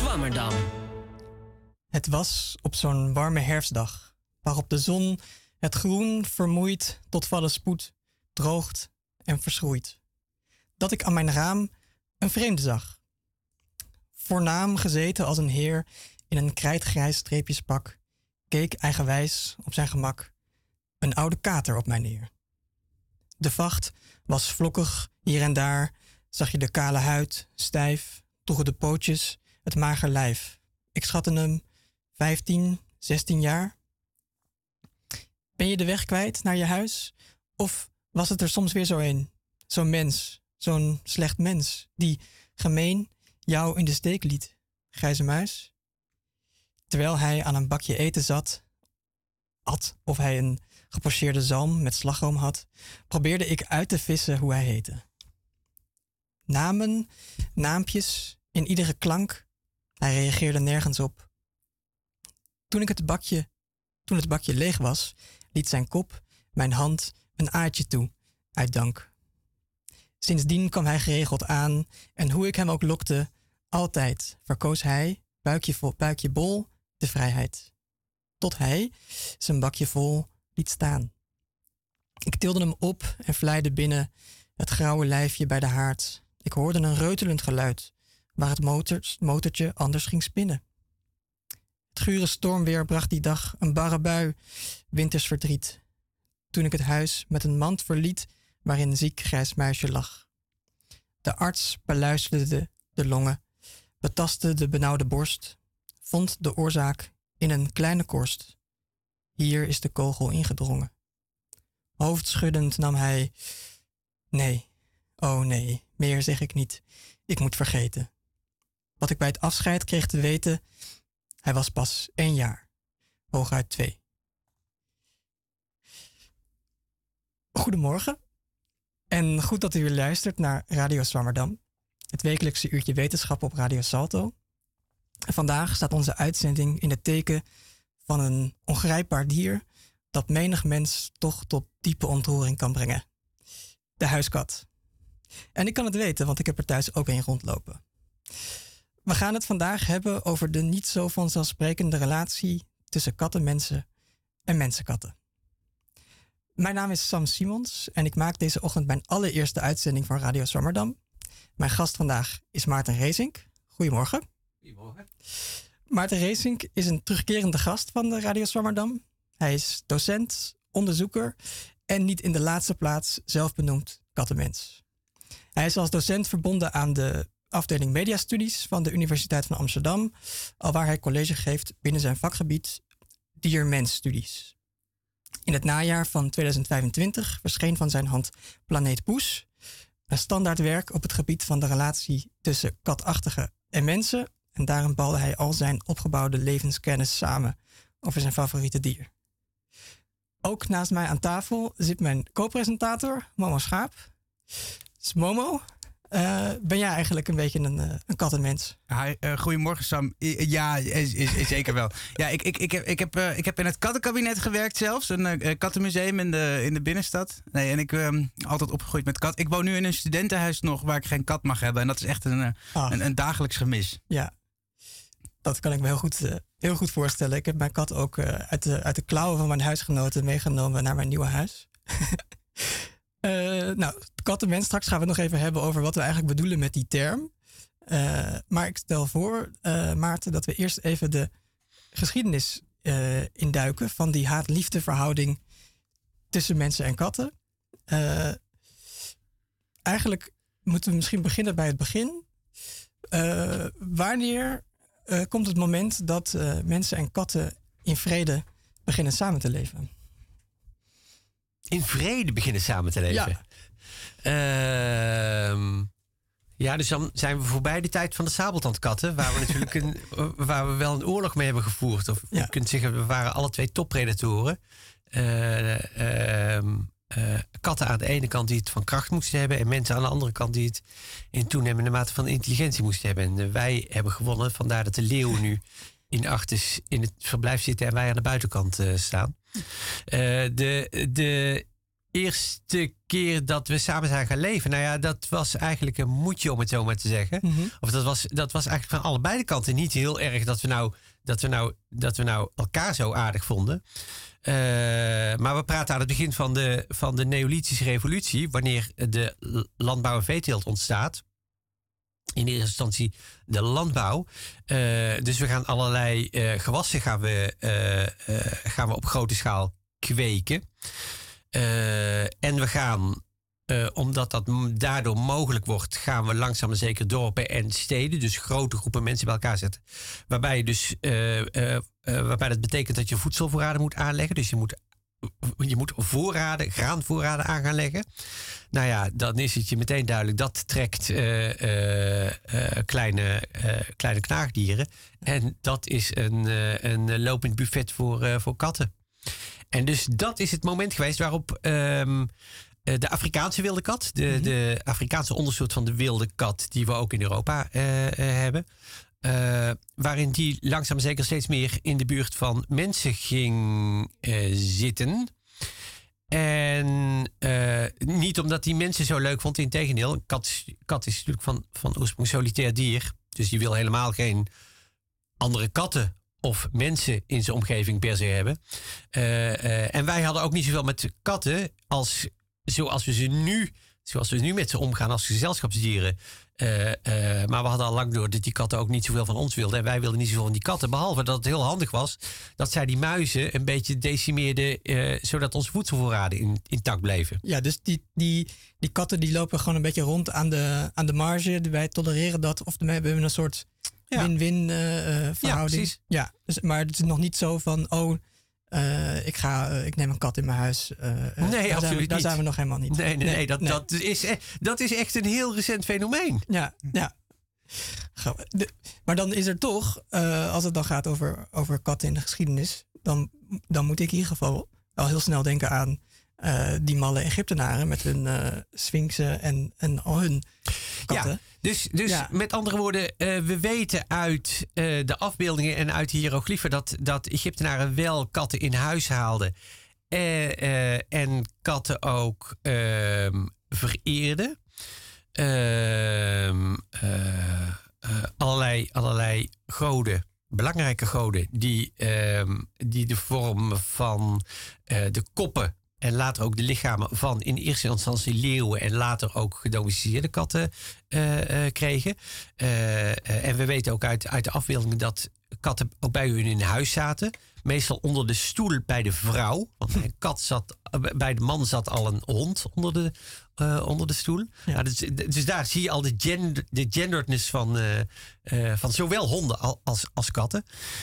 Swammerdam. Het was op zo'n warme herfstdag, waarop de zon het groen vermoeit tot vallen spoed, droogt en verschroeit, dat ik aan mijn raam een vreemde zag. Voornaam gezeten als een heer in een krijtgrijs streepjespak, keek eigenwijs op zijn gemak een oude kater op mij neer. De vacht was vlokkig, hier en daar zag je de kale huid, stijf, droegen de pootjes, het mager lijf. Ik schatte hem 15, 16 jaar. Ben je de weg kwijt naar je huis? Of was het er soms weer zo een? Zo'n mens, zo'n slecht mens, die gemeen jou in de steek liet, grijze muis? Terwijl hij aan een bakje eten zat, at of hij een gepocheerde zalm met slagroom had, probeerde ik uit te vissen hoe hij heette. Namen, naampjes, in iedere klank, hij reageerde nergens op. Toen het bakje leeg was, liet zijn kop mijn hand een aardje toe, uit dank. Sindsdien kwam hij geregeld aan en hoe ik hem ook lokte, altijd verkoos hij, buikje bol, de vrijheid. Tot hij zijn bakje vol liet staan. Ik tilde hem op en vlijde binnen het grauwe lijfje bij de haard. Ik hoorde een reutelend geluid, waar het motortje anders ging spinnen. Het gure stormweer bracht die dag een barre bui, winters verdriet. Toen ik het huis met een mand verliet, waarin een ziek grijs muisje lag. De arts beluisterde de longen, betastte de benauwde borst, vond de oorzaak in een kleine korst. Hier is de kogel ingedrongen. Hoofdschuddend nam hij: nee, oh nee, meer zeg ik niet. Ik moet vergeten. Wat ik bij het afscheid kreeg te weten, hij was pas 1 jaar, hooguit 2. Goedemorgen en goed dat u weer luistert naar Radio Swammerdam, het wekelijkse uurtje wetenschap op Radio Salto. En vandaag staat onze uitzending in het teken van een ongrijpbaar dier dat menig mens toch tot diepe ontroering kan brengen. De huiskat. En ik kan het weten, want ik heb er thuis ook een rondlopen. We gaan het vandaag hebben over de niet zo vanzelfsprekende relatie tussen kattenmensen en mensenkatten. Mijn naam is Sam Simons en ik maak deze ochtend mijn allereerste uitzending van Radio Swammerdam. Mijn gast vandaag is Maarten Reesink. Goedemorgen. Goedemorgen. Maarten Reesink is een terugkerende gast van de Radio Swammerdam. Hij is docent, onderzoeker en niet in de laatste plaats zelfbenoemd kattenmens. Hij is als docent verbonden aan de afdeling Mediastudies van de Universiteit van Amsterdam, alwaar hij college geeft binnen zijn vakgebied dier-mens-studies. In het najaar van 2025 verscheen van zijn hand Planeet Poes, een standaardwerk op het gebied van de relatie tussen katachtigen en mensen. En daarin balde hij al zijn opgebouwde levenskennis samen over zijn favoriete dier. Ook naast mij aan tafel zit mijn co-presentator, Momo Schaap. Dus Momo, ben jij eigenlijk een beetje een kattenmens? Goedemorgen Sam. Ja, is zeker wel. Ja, ik heb in het kattenkabinet gewerkt zelfs. Een kattenmuseum in de binnenstad. Nee, en ik ben altijd opgegroeid met kat. Ik woon nu in een studentenhuis nog waar ik geen kat mag hebben. En dat is echt een dagelijks gemis. Ja, dat kan ik me heel goed voorstellen. Ik heb mijn kat ook uit de klauwen van mijn huisgenoten meegenomen naar mijn nieuwe huis. Kattenmens, straks gaan we het nog even hebben over wat we eigenlijk bedoelen met die term. Maar ik stel voor, Maarten, dat we eerst even de geschiedenis induiken van die haat-liefde verhouding tussen mensen en katten. Eigenlijk moeten we misschien beginnen bij het begin. Wanneer komt het moment dat mensen en katten in vrede beginnen samen te leven? In vrede beginnen samen te leven? Ja. Dus dan zijn we voorbij de tijd van de sabeltandkatten, waar we natuurlijk waar we wel een oorlog mee hebben gevoerd. Of je kunt zeggen, we waren alle twee toppredatoren. Katten aan de ene kant die het van kracht moesten hebben en mensen aan de andere kant die het in toenemende mate van intelligentie moesten hebben. En wij hebben gewonnen, vandaar dat de leeuwen nu in het verblijf zitten en wij aan de buitenkant staan. eerste keer dat we samen zijn gaan leven, nou ja, dat was eigenlijk een moedje, om het zo maar te zeggen. Mhm. Of dat was eigenlijk van allebei de kanten niet heel erg dat we nou elkaar zo aardig vonden. Maar we praten aan het begin van de Neolithische revolutie, wanneer de landbouw en veeteelt ontstaat. In eerste instantie de landbouw. Dus we gaan allerlei gewassen gaan we op grote schaal kweken. En we gaan, omdat dat daardoor mogelijk wordt, gaan we langzaam maar zeker dorpen en steden, dus grote groepen mensen bij elkaar zetten. Waarbij dat betekent dat je voedselvoorraden moet aanleggen. Dus je moet graanvoorraden aan gaan leggen. Nou ja, dan is het je meteen duidelijk. Dat trekt kleine knaagdieren. En dat is een lopend buffet voor katten. En dus dat is het moment geweest waarop de Afrikaanse wilde kat, de Afrikaanse ondersoort van de wilde kat, die we ook in Europa hebben, waarin die langzaam maar zeker steeds meer in de buurt van mensen ging zitten. En niet omdat die mensen zo leuk vond, integendeel. Een kat is natuurlijk van oorsprong solitair dier. Dus die wil helemaal geen andere katten of mensen in zijn omgeving per se hebben. En wij hadden ook niet zoveel met katten zoals we nu met ze omgaan als gezelschapsdieren. Maar we hadden al lang door dat die katten ook niet zoveel van ons wilden. En wij wilden niet zoveel van die katten. Behalve dat het heel handig was dat zij die muizen een beetje decimeerden, zodat onze voedselvoorraden intact bleven. Ja, dus die katten die lopen gewoon een beetje rond aan de marge. Wij tolereren dat. Of we hebben een soort win-win verhouding. Ja, precies. Ja, dus, maar het is nog niet zo van, ik neem een kat in mijn huis. Nee, absoluut niet. Daar zijn we nog helemaal niet. Nee, dat is echt een heel recent fenomeen. Ja. Maar dan is er toch, als het dan gaat over katten in de geschiedenis, dan moet ik in ieder geval al heel snel denken aan die malle Egyptenaren met hun sphinxen en al hun katten. Ja, dus met andere woorden, we weten uit de afbeeldingen en uit de hiërogliefen dat Egyptenaren wel katten in huis haalden. En katten ook vereerden. Allerlei goden, belangrijke goden, die de vorm van de koppen en later ook de lichamen van in eerste instantie leeuwen en later ook gedomesticeerde katten kregen. En we weten ook uit de afbeeldingen dat katten ook bij hun in huis zaten. Meestal onder de stoel bij de vrouw. Want bij de man zat al een hond onder de stoel. Ja. Nou, dus daar zie je al de genderedness van zowel honden als katten.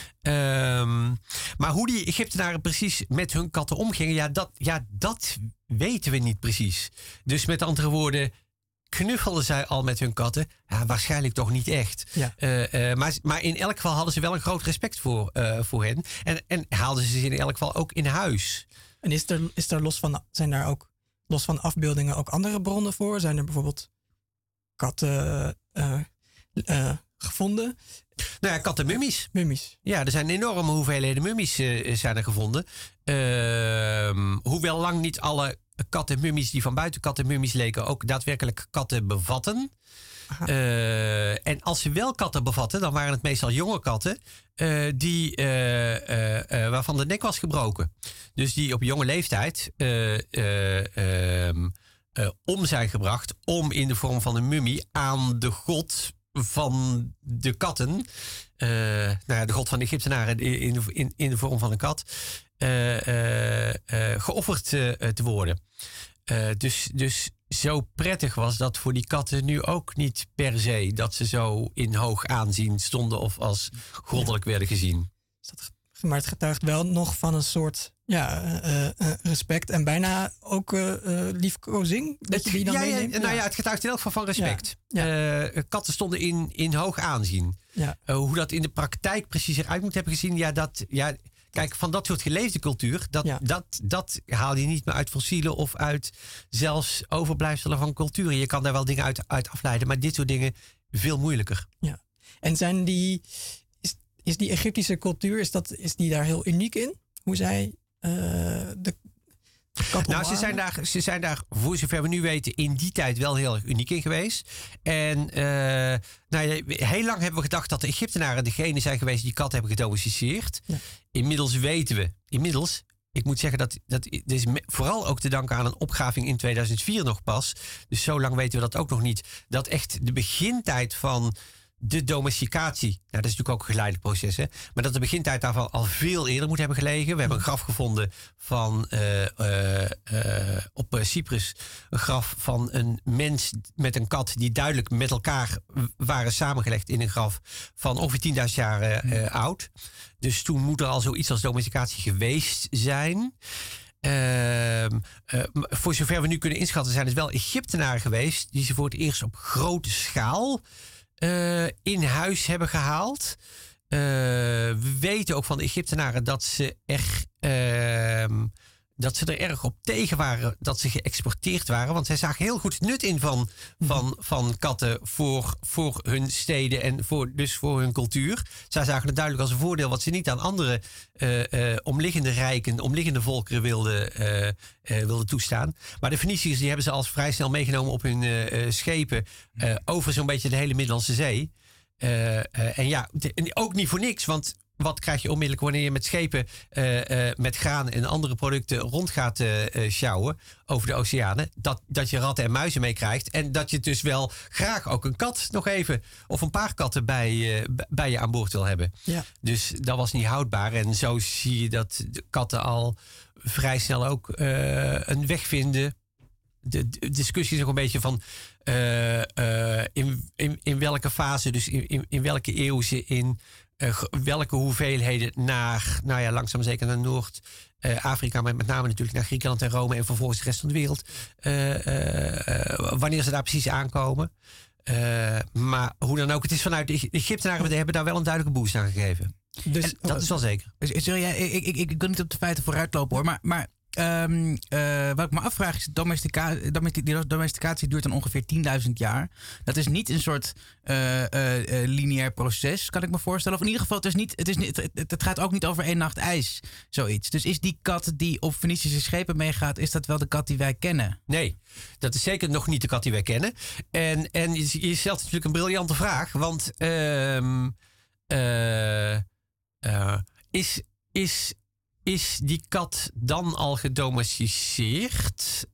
Maar hoe die Egyptenaren precies met hun katten omgingen, dat weten we niet precies. Dus met andere woorden, knuffelden zij al met hun katten? Ja, waarschijnlijk toch niet echt. Ja. Maar in elk geval hadden ze wel een groot respect voor hen. En haalden ze in elk geval ook in huis. En zijn daar ook los van afbeeldingen ook andere bronnen voor? Zijn er bijvoorbeeld katten gevonden? Nou ja, kattenmummies. Mummies. Ja, er zijn enorme hoeveelheden mummies zijn er gevonden. Hoewel lang niet alle kattenmummies die van buiten kattenmummies leken ook daadwerkelijk katten bevatten. En als ze wel katten bevatten, dan waren het meestal jonge katten waarvan de nek was gebroken. Dus die op jonge leeftijd om zijn gebracht om in de vorm van een mummie aan de god van de katten, de god van de Egyptenaren in de vorm van een kat, geofferd te worden. Dus zo prettig was dat voor die katten nu ook niet per se dat ze zo in hoog aanzien stonden of als goddelijk werden gezien. Maar het getuigt wel nog van een soort respect en bijna ook liefkozing. Dat je die dan meeneemt. Nou ja, het getuigt in elk geval van respect. Ja. Katten stonden in hoog aanzien. Ja. Hoe dat in de praktijk precies eruit moet hebben gezien, kijk, van dat soort geleefde cultuur, dat haal je niet meer uit fossielen of uit zelfs overblijfselen van culturen. Je kan daar wel dingen uit afleiden, maar dit soort dingen veel moeilijker. Ja. En is die Egyptische cultuur, is die daar heel uniek in? Hoe zij Nou, ze zijn daar, voor zover we nu weten, in die tijd wel heel erg uniek in geweest. En heel lang hebben we gedacht dat de Egyptenaren degene zijn geweest die katten hebben gedomesticeerd. Ja. Inmiddels weten we, ik moet zeggen dat is vooral ook te danken aan een opgraving in 2004 nog pas. Dus zo lang weten we dat ook nog niet. Dat echt de begintijd van de domesticatie, nou, dat is natuurlijk ook een geleidelijk proces, hè? Maar dat de begintijd daarvan al veel eerder moet hebben gelegen. We hebben een graf gevonden van op Cyprus. Een graf van een mens met een kat die duidelijk met elkaar waren samengelegd in een graf van ongeveer 10.000 jaar oud. Dus toen moet er al zoiets als domesticatie geweest zijn. Voor zover we nu kunnen inschatten zijn het wel Egyptenaren geweest die ze voor het eerst op grote schaal in huis hebben gehaald. We weten ook van de Egyptenaren dat ze er erg op tegen waren dat ze geëxporteerd waren. Want zij zagen heel goed het nut in van katten voor hun steden en dus voor hun cultuur. Zij zagen het duidelijk als een voordeel wat ze niet aan andere omliggende rijken, omliggende volkeren wilden toestaan. Maar de Feniciërs die hebben ze al vrij snel meegenomen op hun schepen over zo'n beetje de hele Middellandse Zee. En ook niet voor niks, want wat krijg je onmiddellijk wanneer je met schepen met graan en andere producten rond gaat sjouwen over de oceanen? Dat je ratten en muizen meekrijgt. En dat je dus wel graag ook een kat nog even of een paar katten bij je aan boord wil hebben. Ja. Dus dat was niet houdbaar. En zo zie je dat de katten al vrij snel ook een weg vinden. De discussie is ook een beetje van in welke fase, dus in welke eeuw ze in welke hoeveelheden naar, langzaam zeker naar Noord-Afrika, maar met name natuurlijk naar Griekenland en Rome en vervolgens de rest van de wereld. Wanneer ze daar precies aankomen. Maar hoe dan ook, het is vanuit de Egyptenaren hebben daar wel een duidelijke boost aan gegeven. Dus dat is wel zeker. Ik wil niet op de feiten vooruitlopen hoor, maar wat ik me afvraag is, domesticatie duurt dan ongeveer 10.000 jaar. Dat is niet een soort lineair proces, kan ik me voorstellen. Of in ieder geval, het gaat ook niet over 1 nacht ijs, zoiets. Dus is die kat die op Fenicische schepen meegaat, is dat wel de kat die wij kennen? Nee, dat is zeker nog niet de kat die wij kennen. En je stelt natuurlijk een briljante vraag, want is die kat dan al gedomesticeerd?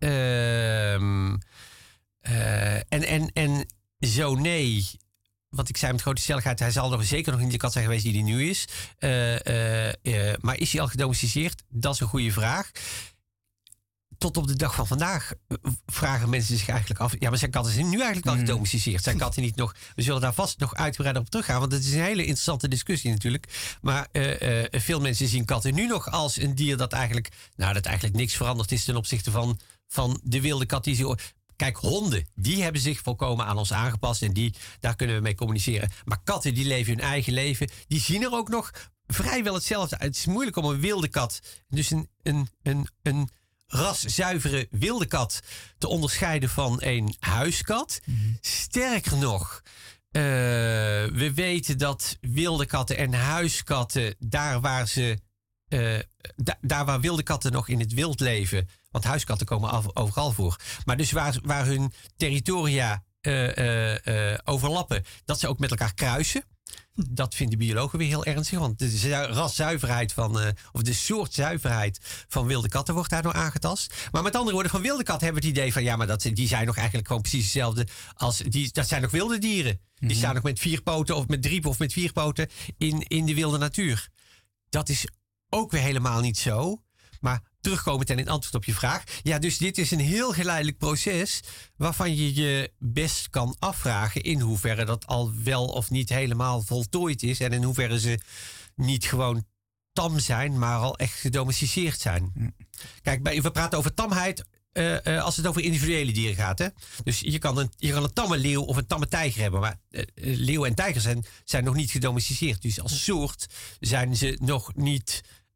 En zo nee. Want ik zei met grote stelligheid, hij zal zeker nog niet de kat zijn geweest die hij nu is. Maar is hij al gedomesticeerd? Dat is een goede vraag. Tot op de dag van vandaag vragen mensen zich eigenlijk af, ja, maar zijn katten zijn nu eigenlijk al gedomesticeerd? Zijn katten niet nog? We zullen daar vast nog uitgebreider op teruggaan, want het is een hele interessante discussie natuurlijk. Maar veel mensen zien katten nu nog als een dier dat eigenlijk niks veranderd is ten opzichte van de wilde kat die ze. Kijk, honden, die hebben zich volkomen aan ons aangepast en daar kunnen we mee communiceren. Maar katten, die leven hun eigen leven. Die zien er ook nog vrijwel hetzelfde uit. Het is moeilijk om een wilde kat, dus een raszuivere wilde kat te onderscheiden van een huiskat. Sterker nog, we weten dat wilde katten en huiskatten, daar waar wilde katten nog in het wild leven, want huiskatten komen overal voor, maar dus waar hun territoria overlappen, dat ze ook met elkaar kruisen. Dat vinden biologen weer heel ernstig, want de raszuiverheid of de soort zuiverheid van wilde katten wordt daardoor aangetast. Maar met andere woorden, van wilde katten hebben we het idee van, ja, maar die zijn nog eigenlijk gewoon precies hetzelfde als dat zijn nog wilde dieren. Die staan nog met 4 poten of met 3 of met 4 poten in de wilde natuur. Dat is ook weer helemaal niet zo. Maar terugkomend en in antwoord op je vraag. Ja, dus dit is een heel geleidelijk proces waarvan je je best kan afvragen in hoeverre dat al wel of niet helemaal voltooid is. En in hoeverre ze niet gewoon tam zijn, maar al echt gedomesticeerd zijn. Kijk, we praten over tamheid als het over individuele dieren gaat. Hè? Dus je kan een tamme leeuw of een tamme tijger hebben. Maar leeuwen en tijgers zijn nog niet gedomesticeerd. Dus als soort zijn ze nog niet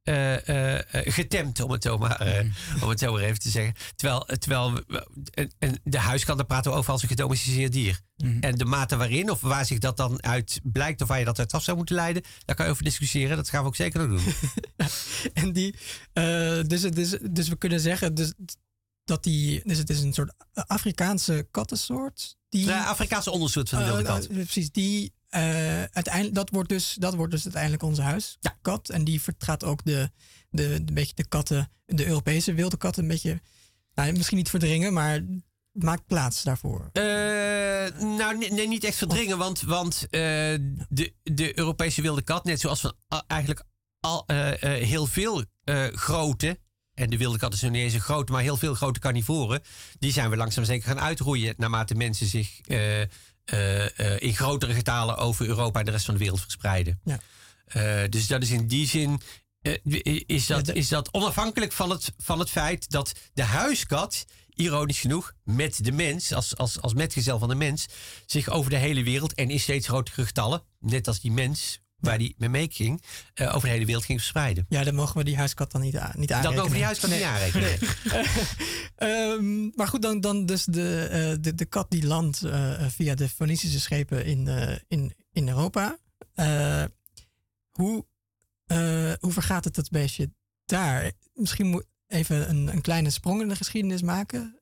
getemd, om het zo maar even te zeggen. Terwijl de huiskat, daar praten we over als een gedomesticeerd dier. En de mate waarin, of waar zich dat dan uit blijkt, of waar je dat uit af zou moeten leiden, daar kan je over discussiëren. Dat gaan we ook zeker nog doen. En dus we kunnen zeggen dat het is een soort Afrikaanse kattensoort. Afrikaanse ondersoort van de wilde kat. Precies, die uiteindelijk, dat wordt dus uiteindelijk onze huiskat. En die vergaat ook een beetje de katten, de Europese wilde katten een beetje, misschien niet verdringen, maar maakt plaats daarvoor. Nee, niet echt verdringen, want de Europese wilde kat, net zoals van eigenlijk heel veel grote, en de wilde kat is nog niet eens een grote, maar heel veel grote carnivoren, die zijn we langzaam zeker gaan uitroeien naarmate mensen zich in grotere getalen over Europa en de rest van de wereld verspreiden. Ja. Dus dat is in die zin is dat onafhankelijk van het feit dat de huiskat, ironisch genoeg, met de mens, als metgezel van de mens, zich over de hele wereld en in steeds grotere getallen, net als die mens waar die mee ging, over de hele wereld ging verspreiden. Ja, dan mogen we die huiskat dan niet aanrekenen. Dat mogen we die huiskat niet aanrekenen. Nee. Maar goed, dan dus de kat die landt via de Fenicische schepen in Europa. Hoe vergaat het dat beestje daar? Misschien moet even een kleine sprong in de geschiedenis maken.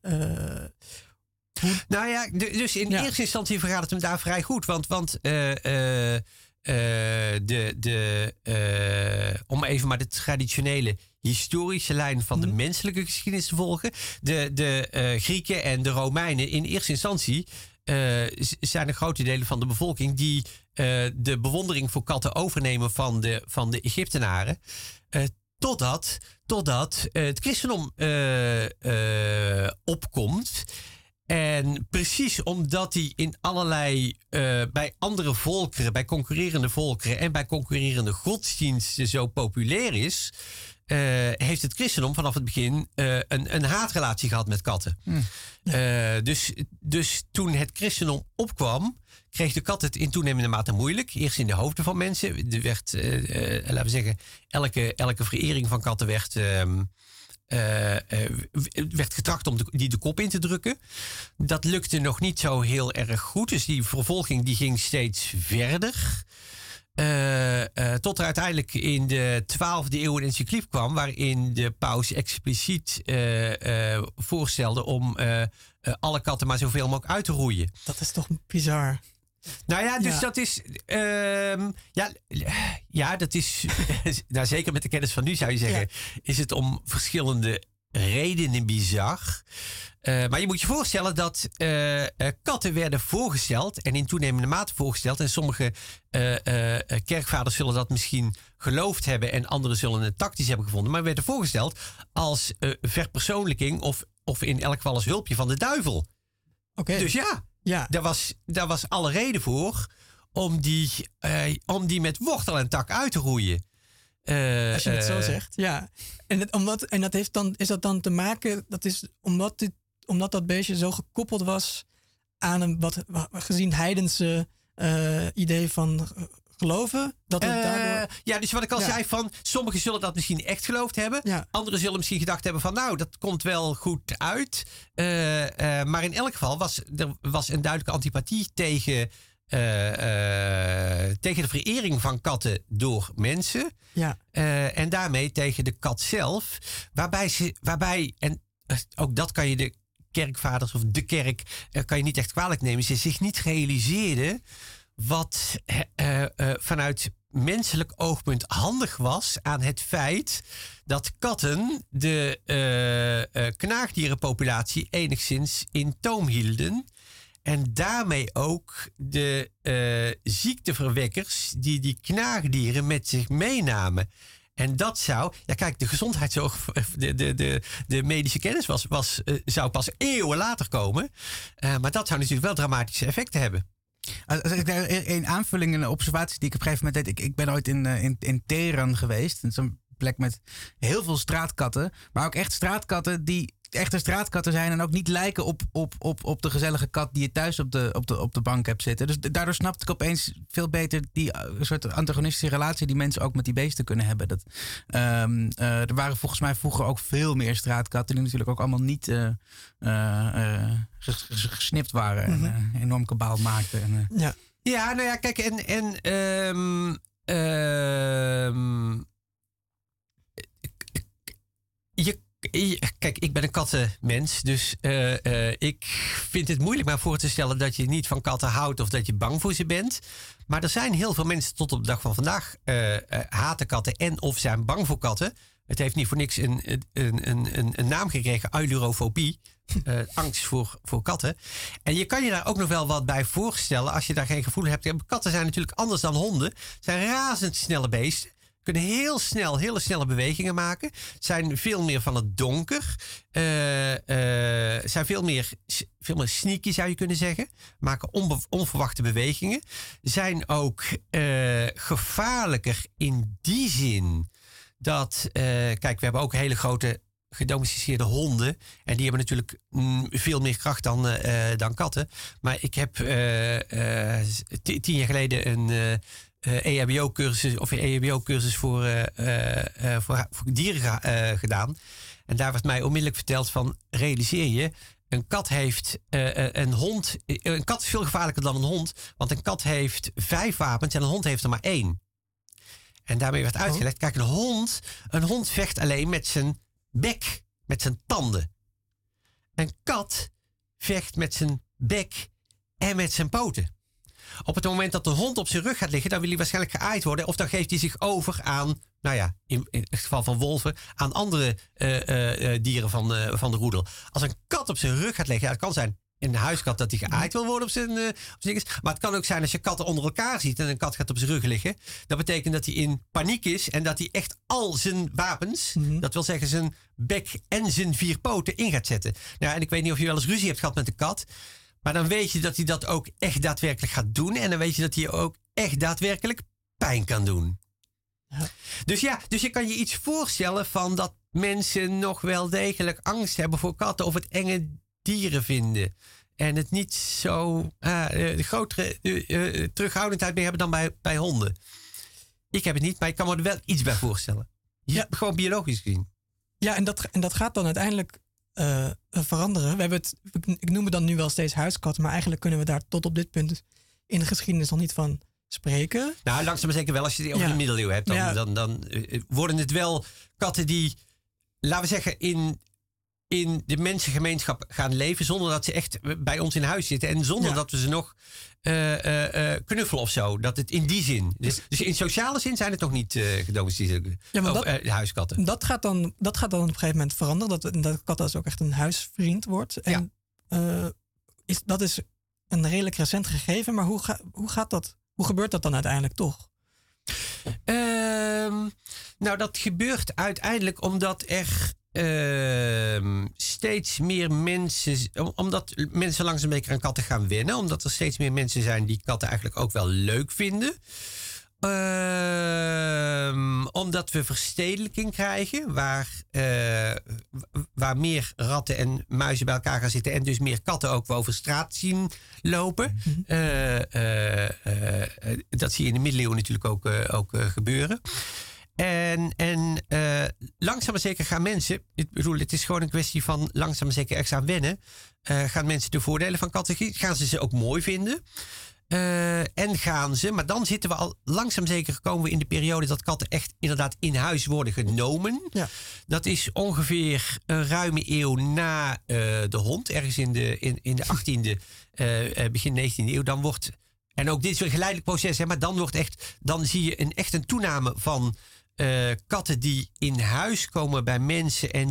Nou ja, dus in eerste instantie vergaat het hem daar vrij goed. Want om even maar de traditionele historische lijn van de menselijke geschiedenis te volgen. De Grieken en de Romeinen in eerste instantie zijn er grote delen van de bevolking die de bewondering voor katten overnemen van de Egyptenaren. Totdat het christendom opkomt. En precies omdat die in allerlei, bij andere volkeren, bij concurrerende volkeren en bij concurrerende godsdiensten zo populair is, heeft het christendom vanaf het begin een haatrelatie gehad met katten. Dus toen het christendom opkwam, kreeg de kat het in toenemende mate moeilijk. Eerst in de hoofden van mensen. Er werd, laten we zeggen, elke verering van katten werd getracht om die de kop in te drukken. Dat lukte nog niet zo heel erg goed. Dus die vervolging die ging steeds verder. Tot er uiteindelijk in de 12e eeuw een encycliek kwam, waarin de paus expliciet voorstelde om alle katten maar zoveel mogelijk uit te roeien. Dat is toch bizar. Nou ja, dus dat is. Dat is. Nou, zeker met de kennis van nu zou je zeggen. Is het om verschillende redenen bizar. Maar je moet je voorstellen dat katten werden voorgesteld. En in toenemende mate voorgesteld. En sommige kerkvaders zullen dat misschien geloofd hebben. En anderen zullen het tactisch hebben gevonden. Maar werden voorgesteld als verpersoonlijking. Of in elk geval als hulpje van de duivel. Okay. Dus ja, daar was alle reden voor om die met wortel en tak uit te roeien. Als je het zo zegt, ja. En dat heeft dan, is dat dan te maken, dat is omdat dat beestje zo gekoppeld was aan een wat gezien heidense idee van geloven? Dus wat ik al zei, van sommigen zullen dat misschien echt geloofd hebben. Ja. Anderen zullen misschien gedacht hebben van nou, dat komt wel goed uit. Maar in elk geval was een duidelijke antipathie tegen de verering van katten door mensen. Ja. En daarmee tegen de kat zelf. Waarbij en ook dat kan je de kerkvaders of de kerk kan je niet echt kwalijk nemen. Ze zich niet realiseerden wat vanuit menselijk oogpunt handig was aan het feit dat katten de knaagdierenpopulatie enigszins in toom hielden. En daarmee ook de ziekteverwekkers die knaagdieren met zich meenamen. En dat zou, ja kijk, de gezondheidszorg, de medische kennis zou pas eeuwen later komen. Maar dat zou natuurlijk wel dramatische effecten hebben. Als ik daar een aanvulling en een observatie die ik op een gegeven moment deed. Ik ben ooit in Teheran geweest. Dat is een plek met heel veel straatkatten. Maar ook echt straatkatten die echte straatkatten zijn en ook niet lijken op de gezellige kat die je thuis op de bank hebt zitten. Dus daardoor snapte ik opeens veel beter die soort antagonistische relatie die mensen ook met die beesten kunnen hebben. Er waren volgens mij vroeger ook veel meer straatkatten die natuurlijk ook allemaal niet gesnipt waren en enorm kabaal maakten. Ja, nou ja, kijk, kijk, ik ben een kattenmens, dus ik vind het moeilijk maar voor te stellen dat je niet van katten houdt of dat je bang voor ze bent. Maar er zijn heel veel mensen tot op de dag van vandaag haten katten en of zijn bang voor katten. Het heeft niet voor niks een naam gekregen, ailurofobie. Angst voor katten. En je kan je daar ook nog wel wat bij voorstellen als je daar geen gevoel hebt. Katten zijn natuurlijk anders dan honden. Zijn razendsnelle beesten. Kunnen heel snel, hele snelle bewegingen maken. Zijn veel meer van het donker. Zijn veel meer sneaky, zou je kunnen zeggen. Maken onverwachte bewegingen. Zijn ook gevaarlijker in die zin dat... kijk, we hebben ook hele grote gedomesticeerde honden. En die hebben natuurlijk veel meer kracht dan katten. Maar ik heb 10 jaar geleden een... EHBO-cursus of een EHBO-cursus voor dieren gedaan. En daar werd mij onmiddellijk verteld van, realiseer je, een kat heeft een kat is veel gevaarlijker dan een hond, want een kat heeft 5 wapens en een hond heeft er maar 1. En daarmee werd uitgelegd, kijk, een hond vecht alleen met zijn bek, met zijn tanden. Een kat vecht met zijn bek en met zijn poten. Op het moment dat de hond op zijn rug gaat liggen, dan wil hij waarschijnlijk geaaid worden. Of dan geeft hij zich over aan, nou ja, in het geval van wolven, aan andere dieren van de roedel. Als een kat op zijn rug gaat liggen, ja, het kan zijn een huiskat dat hij geaaid wil worden op zijn dinges. Maar het kan ook zijn als je katten onder elkaar ziet en een kat gaat op zijn rug liggen. Dat betekent dat hij in paniek is en dat hij echt al zijn wapens, dat wil zeggen zijn bek en zijn 4 poten, in gaat zetten. Nou, en ik weet niet of je wel eens ruzie hebt gehad met een kat. Maar dan weet je dat hij dat ook echt daadwerkelijk gaat doen. En dan weet je dat hij ook echt daadwerkelijk pijn kan doen. Ja. Dus je kan je iets voorstellen van dat mensen nog wel degelijk angst hebben voor katten of het enge dieren vinden. En het niet zo de grotere terughoudendheid mee hebben dan bij honden. Ik heb het niet, maar ik kan me er wel iets bij voorstellen. Ja. Gewoon biologisch gezien. Ja, en dat gaat dan uiteindelijk veranderen. We hebben ik noem het dan nu wel steeds huiskatten, maar eigenlijk kunnen we daar tot op dit punt in de geschiedenis nog niet van spreken. Nou, langzaam maar zeker wel. Als je het over de middeleeuwen hebt, dan worden het wel katten die, laten we zeggen, in de mensengemeenschap gaan leven zonder dat ze echt bij ons in huis zitten en zonder dat we ze nog knuffelen of zo. Dat het in die zin. Dus in sociale zin zijn het nog niet gedomesticeerde huiskatten. Dat gaat dan op een gegeven moment veranderen. Dat kat dus ook echt een huisvriend wordt. En dat is een redelijk recent gegeven. Maar hoe gaat dat? Hoe gebeurt dat dan uiteindelijk toch? Nou, dat gebeurt uiteindelijk omdat er steeds meer mensen, omdat mensen langzaam een beetje aan katten gaan wennen, omdat er steeds meer mensen zijn die katten eigenlijk ook wel leuk vinden. Omdat we verstedelijking krijgen, waar meer ratten en muizen bij elkaar gaan zitten en dus meer katten ook over straat zien lopen. Dat zie je in de middeleeuwen natuurlijk ook gebeuren. En langzaam maar zeker gaan mensen, ik bedoel, het is gewoon een kwestie van langzaam maar zeker echt aan wennen. Gaan mensen de voordelen van katten zien, gaan ze ook mooi vinden. En gaan ze, maar dan zitten we al langzaam zeker gekomen we in de periode dat katten echt inderdaad in huis worden genomen. Ja. Dat is ongeveer een ruime eeuw na de hond, ergens in de 18e, begin 19e eeuw. Dan wordt, en ook dit is een geleidelijk proces, hè, maar dan zie je echt een toename van katten die in huis komen bij mensen en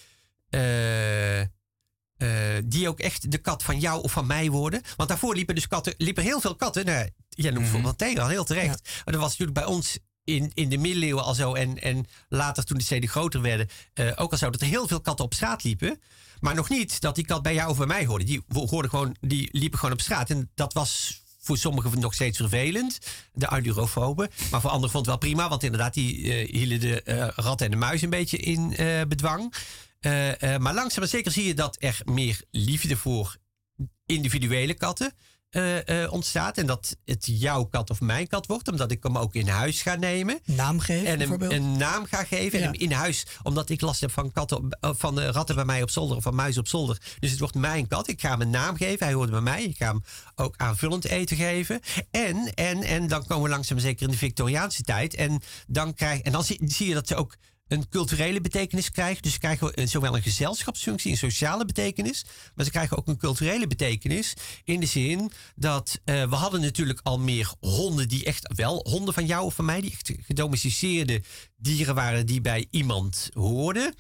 die ook echt de kat van jou of van mij worden. Want daarvoor liepen heel veel katten. Nou, jij noemt bijvoorbeeld tegen al heel terecht. Ja. Maar dat was natuurlijk bij ons in de middeleeuwen al zo. En later toen de steden groter werden ook al zo. Dat er heel veel katten op straat liepen. Maar nog niet dat die kat bij jou of bij mij hoorde. Die liepen gewoon op straat. En dat was voor sommigen nog steeds vervelend. De ailurofooben. Maar voor anderen vond het wel prima. Want inderdaad, die hielden de ratten en de muis een beetje in bedwang. Maar langzaam maar zeker zie je dat er meer liefde voor individuele katten ontstaat. En dat het jouw kat of mijn kat wordt. Omdat ik hem ook in huis ga nemen. Naam geven, en hem bijvoorbeeld. een naam ga geven. Ja. En hem in huis, omdat ik last heb van van ratten bij mij op zolder. Of van muizen op zolder. Dus het wordt mijn kat. Ik ga hem een naam geven. Hij hoort bij mij. Ik ga hem ook aanvullend eten geven. En dan komen we langzaam zeker in de Victoriaanse tijd. En dan zie je dat ze ook een culturele betekenis krijgen. Dus ze krijgen zowel een gezelschapsfunctie, een sociale betekenis. Maar ze krijgen ook een culturele betekenis. In de zin dat we hadden natuurlijk al meer honden die echt wel, honden van jou of van mij, die echt gedomesticeerde dieren waren die bij iemand hoorden.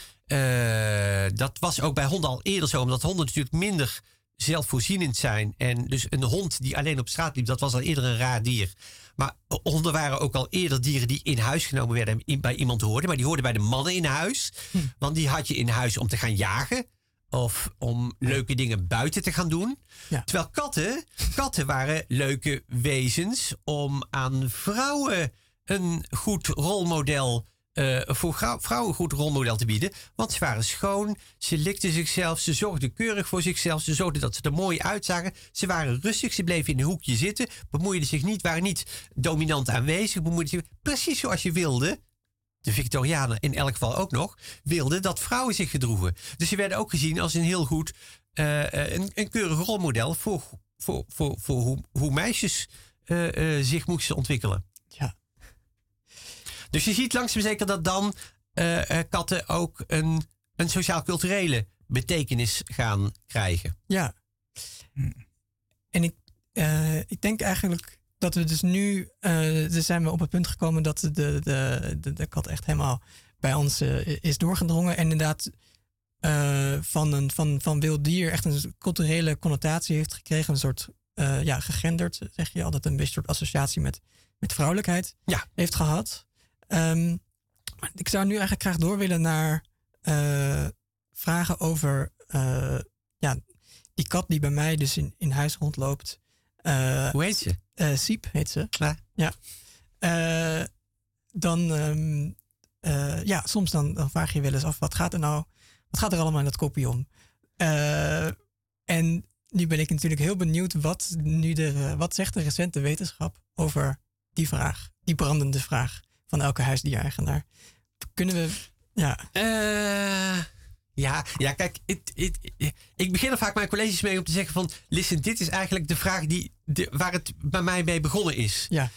Dat was ook bij honden al eerder zo, omdat honden natuurlijk minder zelfvoorzienend zijn. En dus een hond die alleen op straat liep, dat was al eerder een raar dier. Maar honden waren ook al eerder dieren die in huis genomen werden en bij iemand hoorden. Maar die hoorden bij de mannen in huis. Want die had je in huis om te gaan jagen. Of om leuke dingen buiten te gaan doen. Ja. Terwijl katten waren leuke wezens om aan vrouwen een goed rolmodel voor vrouwen een goed rolmodel te bieden. Want ze waren schoon, ze likten zichzelf, ze zorgden keurig voor zichzelf, ze zorgden dat ze er mooi uitzagen. Ze waren rustig, ze bleven in een hoekje zitten, bemoeiden zich niet, waren niet dominant aanwezig, bemoeiden zich precies zoals je wilde. De Victorianen in elk geval ook nog, wilden dat vrouwen zich gedroegen. Dus ze werden ook gezien als een heel goed, een keurig rolmodel voor hoe meisjes zich moesten ontwikkelen. Ja. Dus je ziet langzaam zeker dat dan katten ook een sociaal-culturele betekenis gaan krijgen. Ja. En ik denk eigenlijk dat we dus nu zijn we op het punt gekomen dat de kat echt helemaal bij ons is doorgedrongen. En inderdaad van wild dier echt een culturele connotatie heeft gekregen. Een soort gegenderd, zeg je altijd, een beetje een soort associatie met vrouwelijkheid heeft gehad. Maar ik zou nu eigenlijk graag door willen naar vragen over die kat die bij mij dus in huis rondloopt. Hoe heet ze? Siep heet ze. Ja. Soms dan vraag je wel eens af, wat gaat er allemaal in dat kopje om? En nu ben ik natuurlijk heel benieuwd wat zegt de recente wetenschap over die vraag, die brandende vraag van elke huisdiereigenaar. Kunnen we, kijk, ik begin er vaak mijn colleges mee om te zeggen van, listen, dit is eigenlijk de vraag waar het bij mij mee begonnen is. Ja.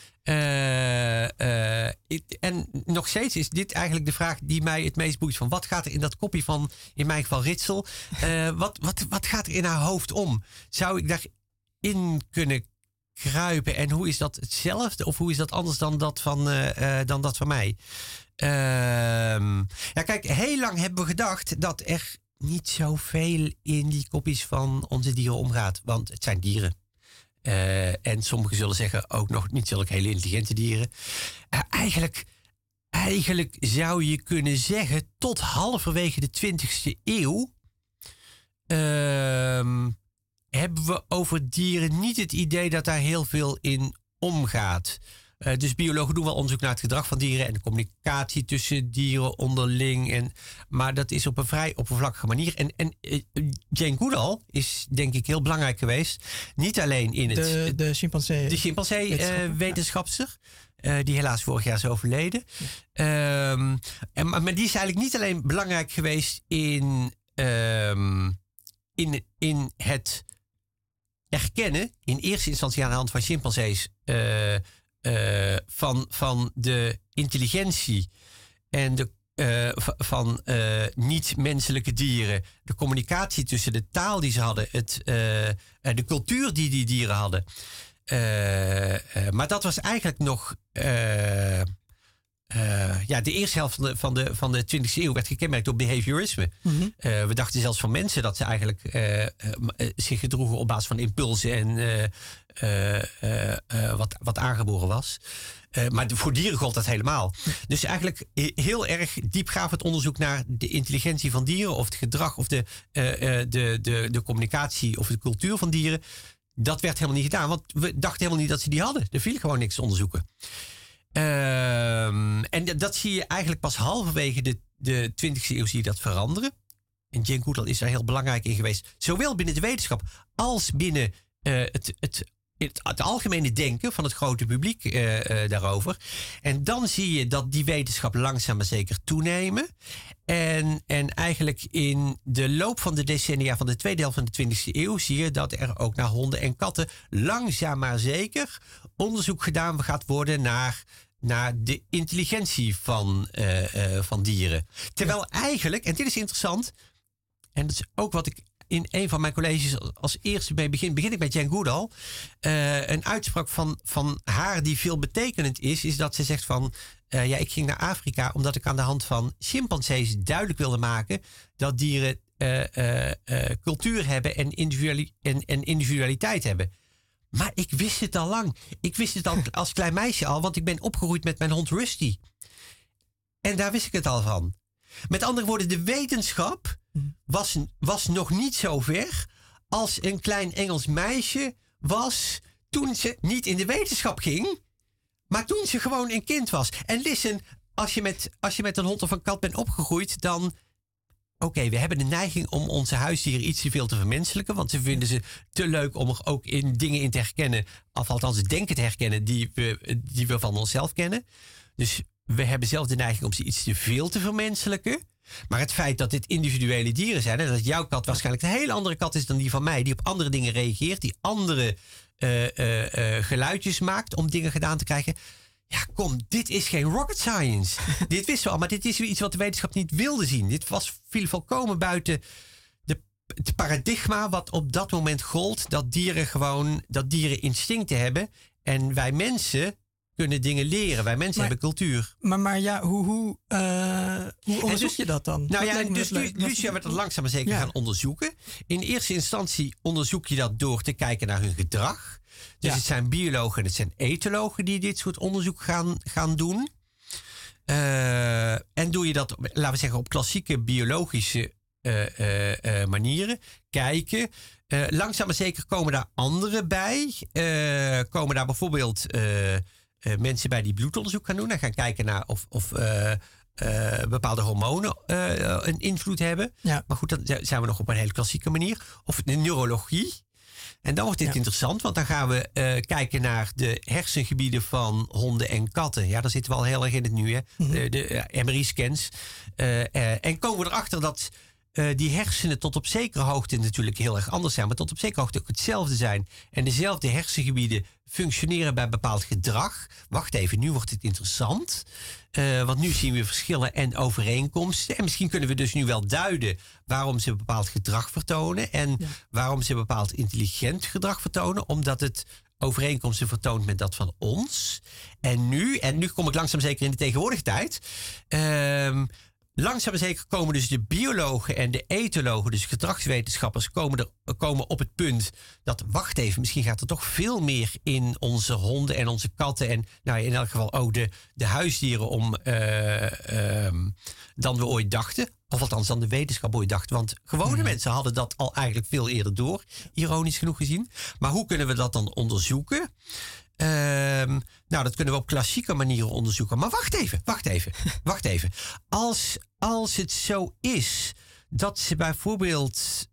En nog steeds is dit eigenlijk de vraag die mij het meest boeit. Van wat gaat er in dat kopje van, in mijn geval Ritsel, wat gaat er in haar hoofd om? Zou ik daarin kunnen kruipen? En hoe is dat hetzelfde? Of hoe is dat anders dan dat van mij? Kijk, heel lang hebben we gedacht dat er niet zoveel in die kopjes van onze dieren omgaat. Want het zijn dieren. En sommigen zullen zeggen ook nog niet zulke hele intelligente dieren. Eigenlijk zou je kunnen zeggen, tot halverwege de 20e eeuw hebben we over dieren niet het idee dat daar heel veel in omgaat. Dus biologen doen wel onderzoek naar het gedrag van dieren en de communicatie tussen dieren onderling. Maar dat is op een vrij oppervlakkige manier. En Jane Goodall is denk ik heel belangrijk geweest. Niet alleen in de chimpansee. De chimpansee-wetenschapster. Die helaas vorig jaar is overleden. Ja. Maar die is eigenlijk niet alleen belangrijk geweest in het erkennen, in eerste instantie aan de hand van chimpansees, van de intelligentie en van niet-menselijke dieren, de communicatie tussen de taal die ze hadden, de cultuur die dieren hadden. Maar dat was eigenlijk nog de eerste helft van de 20e eeuw werd gekenmerkt door behaviorisme. Mm-hmm. We dachten zelfs van mensen dat ze eigenlijk zich gedroegen op basis van impulsen en wat aangeboren was. Maar voor dieren gold dat helemaal. Dus eigenlijk heel erg diepgaand onderzoek naar de intelligentie van dieren, of het gedrag, of de communicatie, of de cultuur van dieren. Dat werd helemaal niet gedaan, want we dachten helemaal niet dat ze die hadden. Er viel gewoon niks te onderzoeken. En dat zie je eigenlijk pas halverwege de 20e eeuw zie je dat veranderen. En Jane Goodall is daar heel belangrijk in geweest. Zowel binnen de wetenschap als binnen het algemene denken van het grote publiek daarover. En dan zie je dat die wetenschap langzaam maar zeker toenemen. En eigenlijk in de loop van de decennia van de tweede helft van de 20e eeuw zie je dat er ook naar honden en katten langzaam maar zeker onderzoek gedaan gaat worden naar de intelligentie van dieren. Terwijl eigenlijk, en dit is interessant, en dat is ook wat ik in een van mijn colleges als eerste mee begin ik met Jane Goodall. Een uitspraak van haar die veel betekenend is dat ze zegt van, ik ging naar Afrika omdat ik aan de hand van chimpansees duidelijk wilde maken dat dieren cultuur hebben en individualiteit hebben. Maar ik wist het al lang. Ik wist het al als klein meisje al, want ik ben opgegroeid met mijn hond Rusty. En daar wist ik het al van. Met andere woorden, de wetenschap was nog niet zo ver als een klein Engels meisje was toen ze niet in de wetenschap ging, maar toen ze gewoon een kind was. En listen, als je met een hond of een kat bent opgegroeid, dan oké, we hebben de neiging om onze huisdieren iets te veel te vermenselijken, want ze vinden ze te leuk om er ook in dingen in te herkennen, of althans denken te herkennen die we van onszelf kennen. Dus we hebben zelf de neiging om ze iets te veel te vermenselijken. Maar het feit dat dit individuele dieren zijn, en dat jouw kat waarschijnlijk een hele andere kat is dan die van mij, die op andere dingen reageert, die andere geluidjes maakt om dingen gedaan te krijgen. Ja, kom, dit is geen rocket science. Dit wisten we al, maar dit is weer iets wat de wetenschap niet wilde zien. Dit viel volkomen buiten het paradigma wat op dat moment gold, dat dieren instincten hebben en wij mensen kunnen dingen leren. Wij mensen hebben cultuur. Maar ja, hoe onderzoek je dat dan? Nou ja, dus nu zijn we dat langzaam maar zeker gaan onderzoeken. In eerste instantie onderzoek je dat door te kijken naar hun gedrag. Dus het zijn biologen en het zijn etologen die dit soort onderzoek gaan doen. En doe je dat, laten we zeggen, op klassieke biologische manieren. Kijken. Langzaam maar zeker komen daar anderen bij. Komen daar bijvoorbeeld mensen bij die bloedonderzoek gaan doen en gaan kijken naar of bepaalde hormonen een invloed hebben. Ja. Maar goed, dan zijn we nog op een hele klassieke manier. Of de neurologie. En dan wordt dit interessant, want dan gaan we kijken naar de hersengebieden van honden en katten. Ja, daar zitten we al heel erg in het nu, hè? Mm-hmm. De MRI-scans. En komen we erachter dat die hersenen tot op zekere hoogte natuurlijk heel erg anders zijn, maar tot op zekere hoogte ook hetzelfde zijn. En dezelfde hersengebieden functioneren bij bepaald gedrag. Wacht even, nu wordt het interessant. Want nu zien we verschillen en overeenkomsten. En misschien kunnen we dus nu wel duiden waarom ze bepaald gedrag vertonen. En waarom ze bepaald intelligent gedrag vertonen. Omdat het overeenkomsten vertoont met dat van ons. En nu kom ik langzaam zeker in de tegenwoordige tijd. Langzaam zeker komen dus de biologen en de etologen, dus gedragswetenschappers, komen op het punt dat, wacht even, misschien gaat er toch veel meer in onze honden en onze katten en in elk geval ook de huisdieren om dan we ooit dachten. Of althans dan de wetenschap ooit dacht. Want gewone mensen hadden dat al eigenlijk veel eerder door, ironisch genoeg gezien. Maar hoe kunnen we dat dan onderzoeken? Dat kunnen we op klassieke manieren onderzoeken. Maar wacht even. Als het zo is dat ze bijvoorbeeld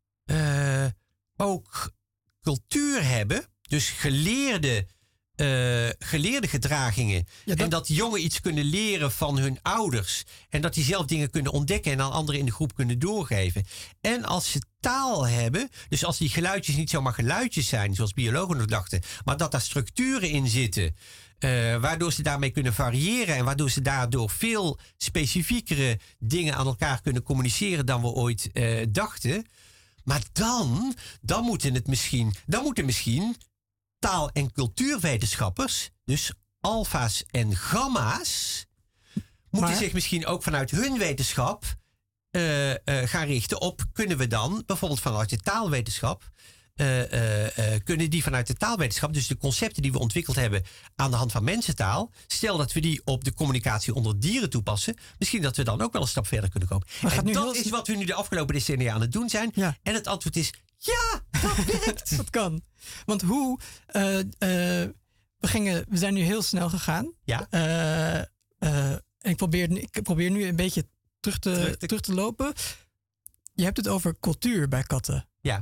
ook cultuur hebben, dus geleerde gedragingen. Ja, en dat jongen iets kunnen leren van hun ouders. En dat die zelf dingen kunnen ontdekken en aan anderen in de groep kunnen doorgeven. En als ze taal hebben, dus als die geluidjes niet zomaar geluidjes zijn, zoals biologen nog dachten, maar dat daar structuren in zitten, waardoor ze daarmee kunnen variëren en waardoor ze daardoor veel specifiekere dingen aan elkaar kunnen communiceren dan we ooit dachten. Maar dan moeten misschien taal- en cultuurwetenschappers, dus alfa's en gamma's, moeten zich misschien ook vanuit hun wetenschap gaan richten op, kunnen we dan bijvoorbeeld vanuit de taalwetenschap, kunnen die vanuit de taalwetenschap, dus de concepten die we ontwikkeld hebben aan de hand van mensentaal, stel dat we die op de communicatie onder dieren toepassen, misschien dat we dan ook wel een stap verder kunnen komen. En dat is wat we nu de afgelopen decennia aan het doen zijn. Ja. En het antwoord is, ja, dat werkt. Dat kan. Want hoe we zijn nu heel snel gegaan. Ja. En ik probeer nu een beetje terug te lopen. Je hebt het over cultuur bij katten. Ja.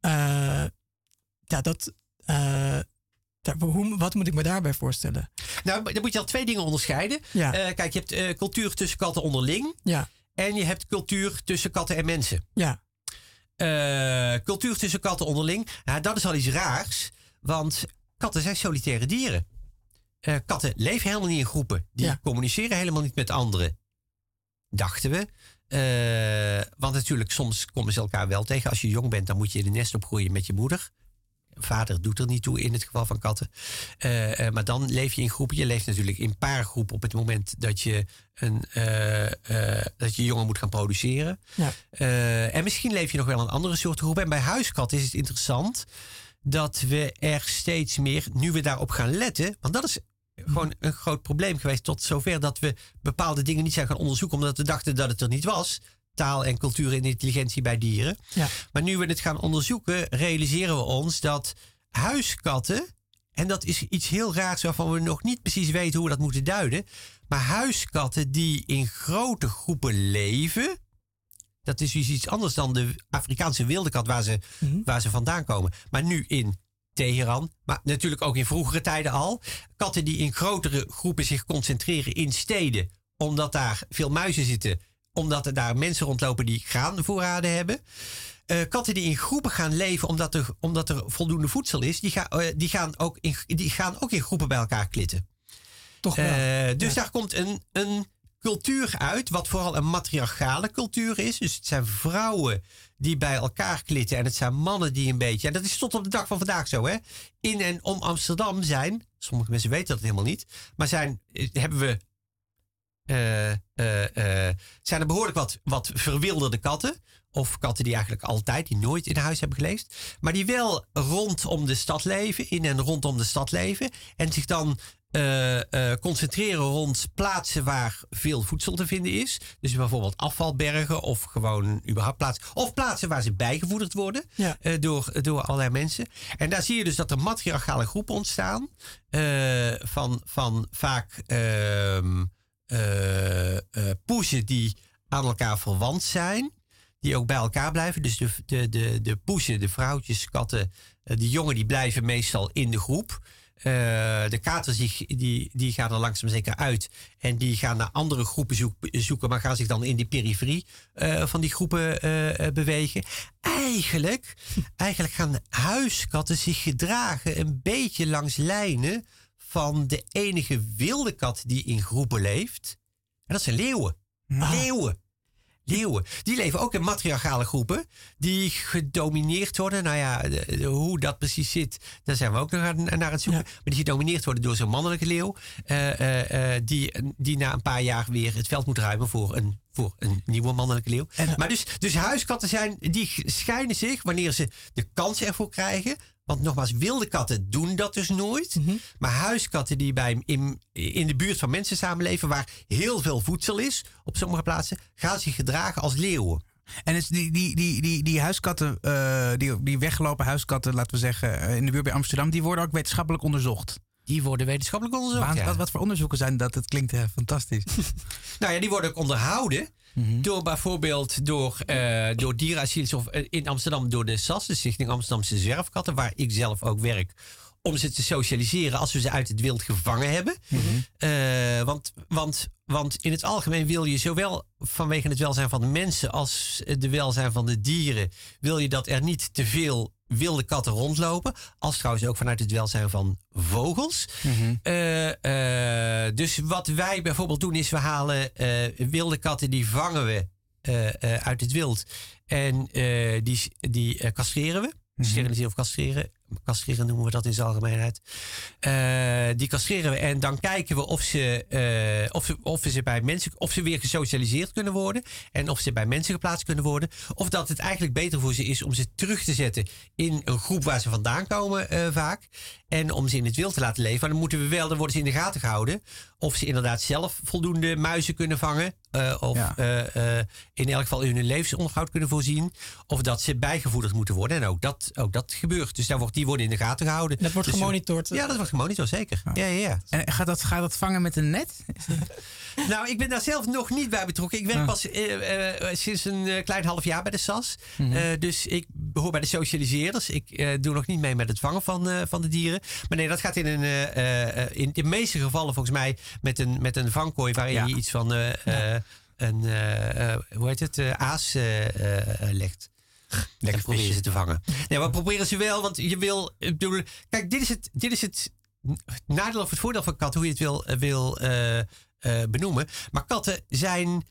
Wat moet ik me daarbij voorstellen? Nou, dan moet je al 2 dingen onderscheiden. Ja. Kijk, je hebt cultuur tussen katten onderling. Ja. En je hebt cultuur tussen katten en mensen. Ja. Cultuur tussen katten onderling. Nou, dat is al iets raars. Want katten zijn solitaire dieren. Katten leven helemaal niet in groepen. Die communiceren helemaal niet met anderen. Dachten we. Want natuurlijk, soms komen ze elkaar wel tegen. Als je jong bent, dan moet je in een nest opgroeien met je moeder. Vader doet er niet toe in het geval van katten. Maar dan leef je in groepen. Je leeft natuurlijk in paargroep op het moment dat je jongen moet gaan produceren. Ja. En misschien leef je nog wel een andere soort groep. En bij huiskatten is het interessant dat we er steeds meer, nu we daarop gaan letten, want dat is gewoon een groot probleem geweest tot zover dat we bepaalde dingen niet zijn gaan onderzoeken omdat we dachten dat het er niet was. Taal en cultuur en intelligentie bij dieren. Ja. Maar nu we het gaan onderzoeken, realiseren we ons dat huiskatten, en dat is iets heel raars waarvan we nog niet precies weten hoe we dat moeten duiden, maar huiskatten die in grote groepen leven, dat is dus iets anders dan de Afrikaanse wilde kat waar ze vandaan komen. Maar nu in Teheran, maar natuurlijk ook in vroegere tijden al. Katten die in grotere groepen zich concentreren in steden, omdat daar veel muizen zitten, omdat er daar mensen rondlopen die graanvoorraden hebben. Katten die in groepen gaan leven omdat er voldoende voedsel is, die gaan ook in groepen bij elkaar klitten. Toch wel. Dus daar komt een cultuur uit, wat vooral een matriarchale cultuur is. Dus het zijn vrouwen die bij elkaar klitten en het zijn mannen die een beetje, en dat is tot op de dag van vandaag zo, hè. In en om Amsterdam zijn, sommige mensen weten dat helemaal niet, maar zijn er behoorlijk wat verwilderde katten. Of katten die eigenlijk altijd, die nooit in huis hebben geleefd. Maar die wel rondom de stad leven, in en rondom de stad leven. En zich dan concentreren rond plaatsen waar veel voedsel te vinden is. Dus bijvoorbeeld afvalbergen of gewoon überhaupt plaatsen. Of plaatsen waar ze bijgevoederd worden door allerlei mensen. En daar zie je dus dat er matriarchale groepen ontstaan. Van vaak poezen die aan elkaar verwant zijn. Die ook bij elkaar blijven. Dus de poezen, de vrouwtjeskatten, die jongen die blijven meestal in de groep. De katers die gaan er langzaam zeker uit. En die gaan naar andere groepen zoeken. Maar gaan zich dan in de periferie van die groepen bewegen. Eigenlijk gaan huiskatten zich gedragen een beetje langs lijnen van de enige wilde kat die in groepen leeft. En dat zijn leeuwen. Leeuwen. Die leven ook in matriarchale groepen. Die gedomineerd worden. Nou ja, hoe dat precies zit, daar zijn we ook naar het zoeken. Ja. Maar die gedomineerd worden door zo'n mannelijke leeuw. Die na een paar jaar weer het veld moet ruimen voor een nieuwe mannelijke leeuw. Maar dus huiskatten die schijnen zich, wanneer ze de kans ervoor krijgen. Want nogmaals, wilde katten doen dat dus nooit. Mm-hmm. Maar huiskatten die in de buurt van mensen samenleven, waar heel veel voedsel is, op sommige plaatsen, gaan zich gedragen als leeuwen. En is die huiskatten, die weggelopen huiskatten, laten we zeggen, in de buurt bij Amsterdam, die worden ook wetenschappelijk onderzocht? Die worden wetenschappelijk onderzocht, Wat voor onderzoeken zijn dat? Het klinkt fantastisch. Nou ja, die worden ook onderhouden. Mm-hmm. Door bijvoorbeeld door dierenasiels of in Amsterdam door de SAS, de Stichting Amsterdamse Zwerfkatten, waar ik zelf ook werk, om ze te socialiseren als we ze uit het wild gevangen hebben. Mm-hmm. Want in het algemeen wil je zowel vanwege het welzijn van de mensen als de welzijn van de dieren, wil je dat er niet te veel wilde katten rondlopen. Als trouwens ook vanuit het welzijn van vogels. Mm-hmm. Dus wat wij bijvoorbeeld doen is we halen wilde katten, die vangen we uit het wild. En die castreren we. Steriliseren of castreren. Castreren noemen we dat in zijn algemeenheid. Die castreren we en dan kijken we of ze bij mensen, of ze weer gesocialiseerd kunnen worden. En of ze bij mensen geplaatst kunnen worden. Of dat het eigenlijk beter voor ze is om ze terug te zetten in een groep waar ze vandaan komen vaak. En om ze in het wild te laten leven. Maar dan worden ze in de gaten gehouden. Of ze inderdaad zelf voldoende muizen kunnen vangen. In elk geval hun levensonderhoud kunnen voorzien. Of dat ze bijgevoederd moeten worden. En ook dat gebeurt. Dus daar wordt die worden in de gaten gehouden. Dat wordt gemonitord. Ja, dat wordt gemonitord, zeker. Ja. En gaat dat vangen met een net? Nou, ik ben daar zelf nog niet bij betrokken. Ik werk pas sinds een klein half jaar bij de SAS. Dus ik behoor bij de socialiseerders. Ik doe nog niet mee met het vangen van de dieren. Maar nee, dat gaat in de meeste gevallen volgens mij met een vangkooi waarin je iets van aas legt. Lekker proberen ze te vangen. Nee, maar proberen ze wel, want je wil... Kijk, dit is het nadeel of het voordeel van katten, hoe je het wil benoemen. Maar katten zijn...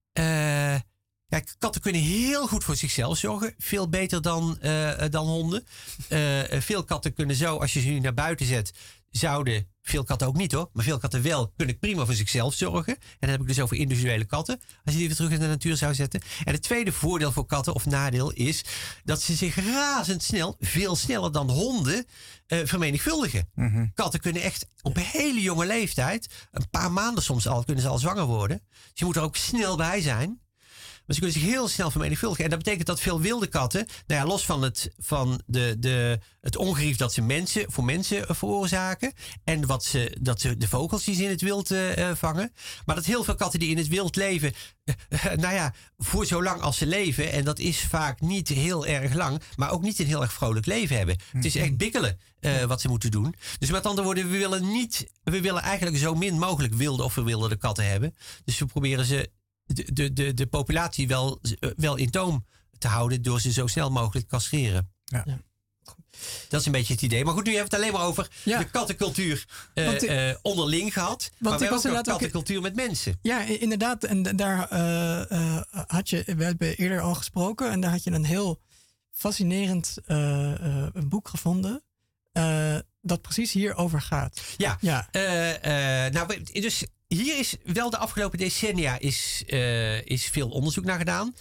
katten kunnen heel goed voor zichzelf zorgen. Veel beter dan honden. Veel katten kunnen zo, als je ze nu naar buiten zet... Veel katten ook niet hoor, maar veel katten wel kunnen prima voor zichzelf zorgen. En dan heb ik dus over individuele katten. Als je die weer terug in de natuur zou zetten. En het tweede voordeel voor katten of nadeel is dat ze zich razendsnel, veel sneller dan honden, vermenigvuldigen. Katten kunnen echt op een hele jonge leeftijd, een paar maanden soms al, kunnen ze al zwanger worden. Dus je moet er ook snel bij zijn. Maar ze kunnen zich heel snel vermenigvuldigen. En dat betekent dat veel wilde katten, los van het ongerief dat ze voor mensen veroorzaken. En dat ze de vogels die ze in het wild vangen. Maar dat heel veel katten die in het wild leven, voor zo lang als ze leven. En dat is vaak niet heel erg lang, maar ook niet een heel erg vrolijk leven hebben. Het is echt bikkelen wat ze moeten doen. Dus met andere woorden, we willen eigenlijk zo min mogelijk wilde of verwilderde katten hebben. Dus we proberen ze de populatie wel in toom te houden door ze zo snel mogelijk te castreren. Ja. Dat is een beetje het idee. Maar goed, nu hebben we het alleen maar over de kattencultuur onderling gehad. Maar we hebben ook kattencultuur met mensen. Ja, inderdaad. En daar we hebben eerder al gesproken. En daar had je een heel fascinerend boek gevonden. Dat precies hierover gaat. Ja. Dus hier is wel de afgelopen decennia is veel onderzoek naar gedaan.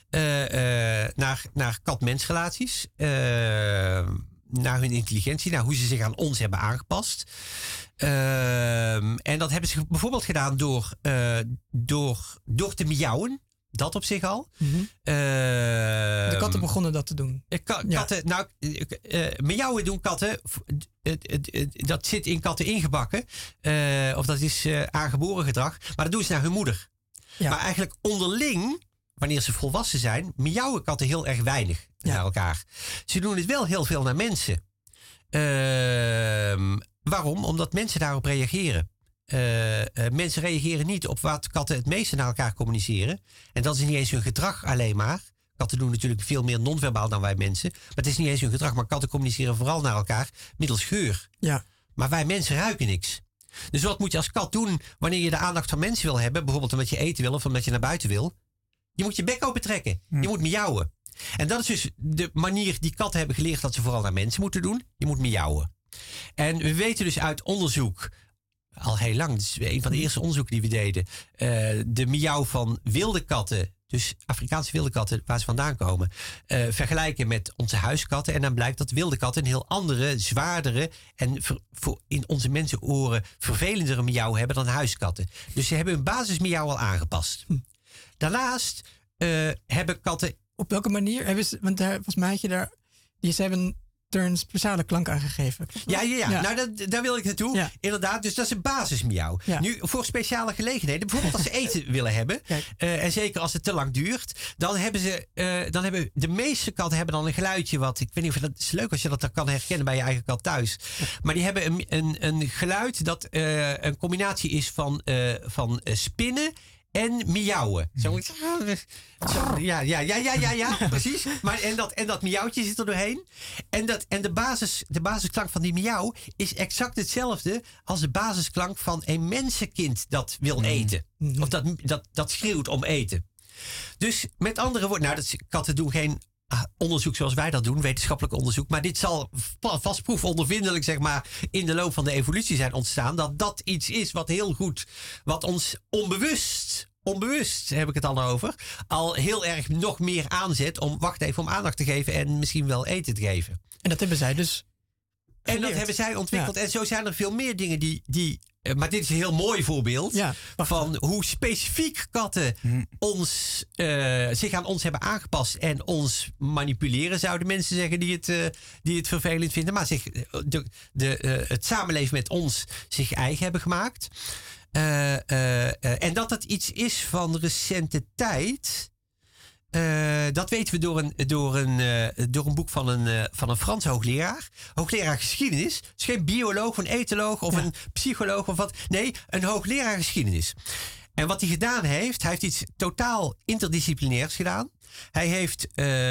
Naar kat-mensrelaties. Naar hun intelligentie. Naar hoe ze zich aan ons hebben aangepast. En dat hebben ze bijvoorbeeld gedaan door te miauwen. Dat op zich al. De katten begonnen dat te doen. Miauwen doen katten. Dat zit in katten ingebakken. Of dat is aangeboren gedrag. Maar dat doen ze naar hun moeder. Ja. Maar eigenlijk onderling, wanneer ze volwassen zijn, miauwen katten heel erg weinig naar elkaar. Ze doen het wel heel veel naar mensen. Waarom? Omdat mensen daarop reageren. Mensen reageren niet op wat katten het meeste naar elkaar communiceren. En dat is niet eens hun gedrag alleen maar. Katten doen natuurlijk veel meer non-verbaal dan wij mensen. Maar het is niet eens hun gedrag. Maar katten communiceren vooral naar elkaar middels geur. Ja. Maar wij mensen ruiken niks. Dus wat moet je als kat doen wanneer je de aandacht van mensen wil hebben? Bijvoorbeeld omdat je eten wil of omdat je naar buiten wil. Je moet je bek open trekken. Je moet miauwen. En dat is dus de manier die katten hebben geleerd dat ze vooral naar mensen moeten doen. Je moet miauwen. En we weten dus uit onderzoek, al heel lang, dat is een van de eerste onderzoeken die we deden, de miauw van wilde katten, dus Afrikaanse wilde katten waar ze vandaan komen, vergelijken met onze huiskatten. En dan blijkt dat wilde katten een heel andere, zwaardere en in onze mensenoren vervelendere miauw hebben dan huiskatten. Dus ze hebben hun basismiauw al aangepast. Daarnaast hebben katten... Op welke manier? Want volgens mij had je daar... Ze hebben er een speciale klank aan gegeven. Ja. Nou, daar wil ik naartoe. Ja. Inderdaad, dus dat is een basismiauw. Ja. Nu, voor speciale gelegenheden, bijvoorbeeld als ze eten willen hebben, en zeker als het te lang duurt, dan hebben de meeste katten hebben dan een geluidje wat, ik weet niet of dat is leuk als je dat dan kan herkennen bij je eigen kat thuis. Maar die hebben een geluid dat een combinatie is van spinnen en miauwen. Ja, precies. Maar, en dat miauwtje zit er doorheen. En de basisklank van die miauw is exact hetzelfde als de basisklank van een mensenkind dat wil eten. Of dat schreeuwt om eten. Dus met andere woorden, katten doen geen onderzoek zoals wij dat doen, wetenschappelijk onderzoek. Maar dit zal vast proefondervindelijk, zeg maar, in de loop van de evolutie zijn ontstaan. Dat iets is wat heel goed, wat ons onbewust heb ik het dan over, al heel erg nog meer aanzet om aandacht te geven en misschien wel eten te geven. En dat hebben zij dus geleerd. En dat hebben zij ontwikkeld. Ja. En zo zijn er veel meer dingen die maar dit is een heel mooi voorbeeld Ja, van hoe specifiek katten zich aan ons hebben aangepast en ons manipuleren, zouden mensen zeggen die het vervelend vinden, maar het samenleven met ons zich eigen hebben gemaakt. En dat het iets is van recente tijd. Dat weten we door een boek van een Frans hoogleraar. Hoogleraar geschiedenis. Dus geen bioloog, een etoloog of een psycholoog of wat. Nee, een hoogleraar geschiedenis. En wat hij gedaan heeft, hij heeft iets totaal interdisciplinairs gedaan. Hij heeft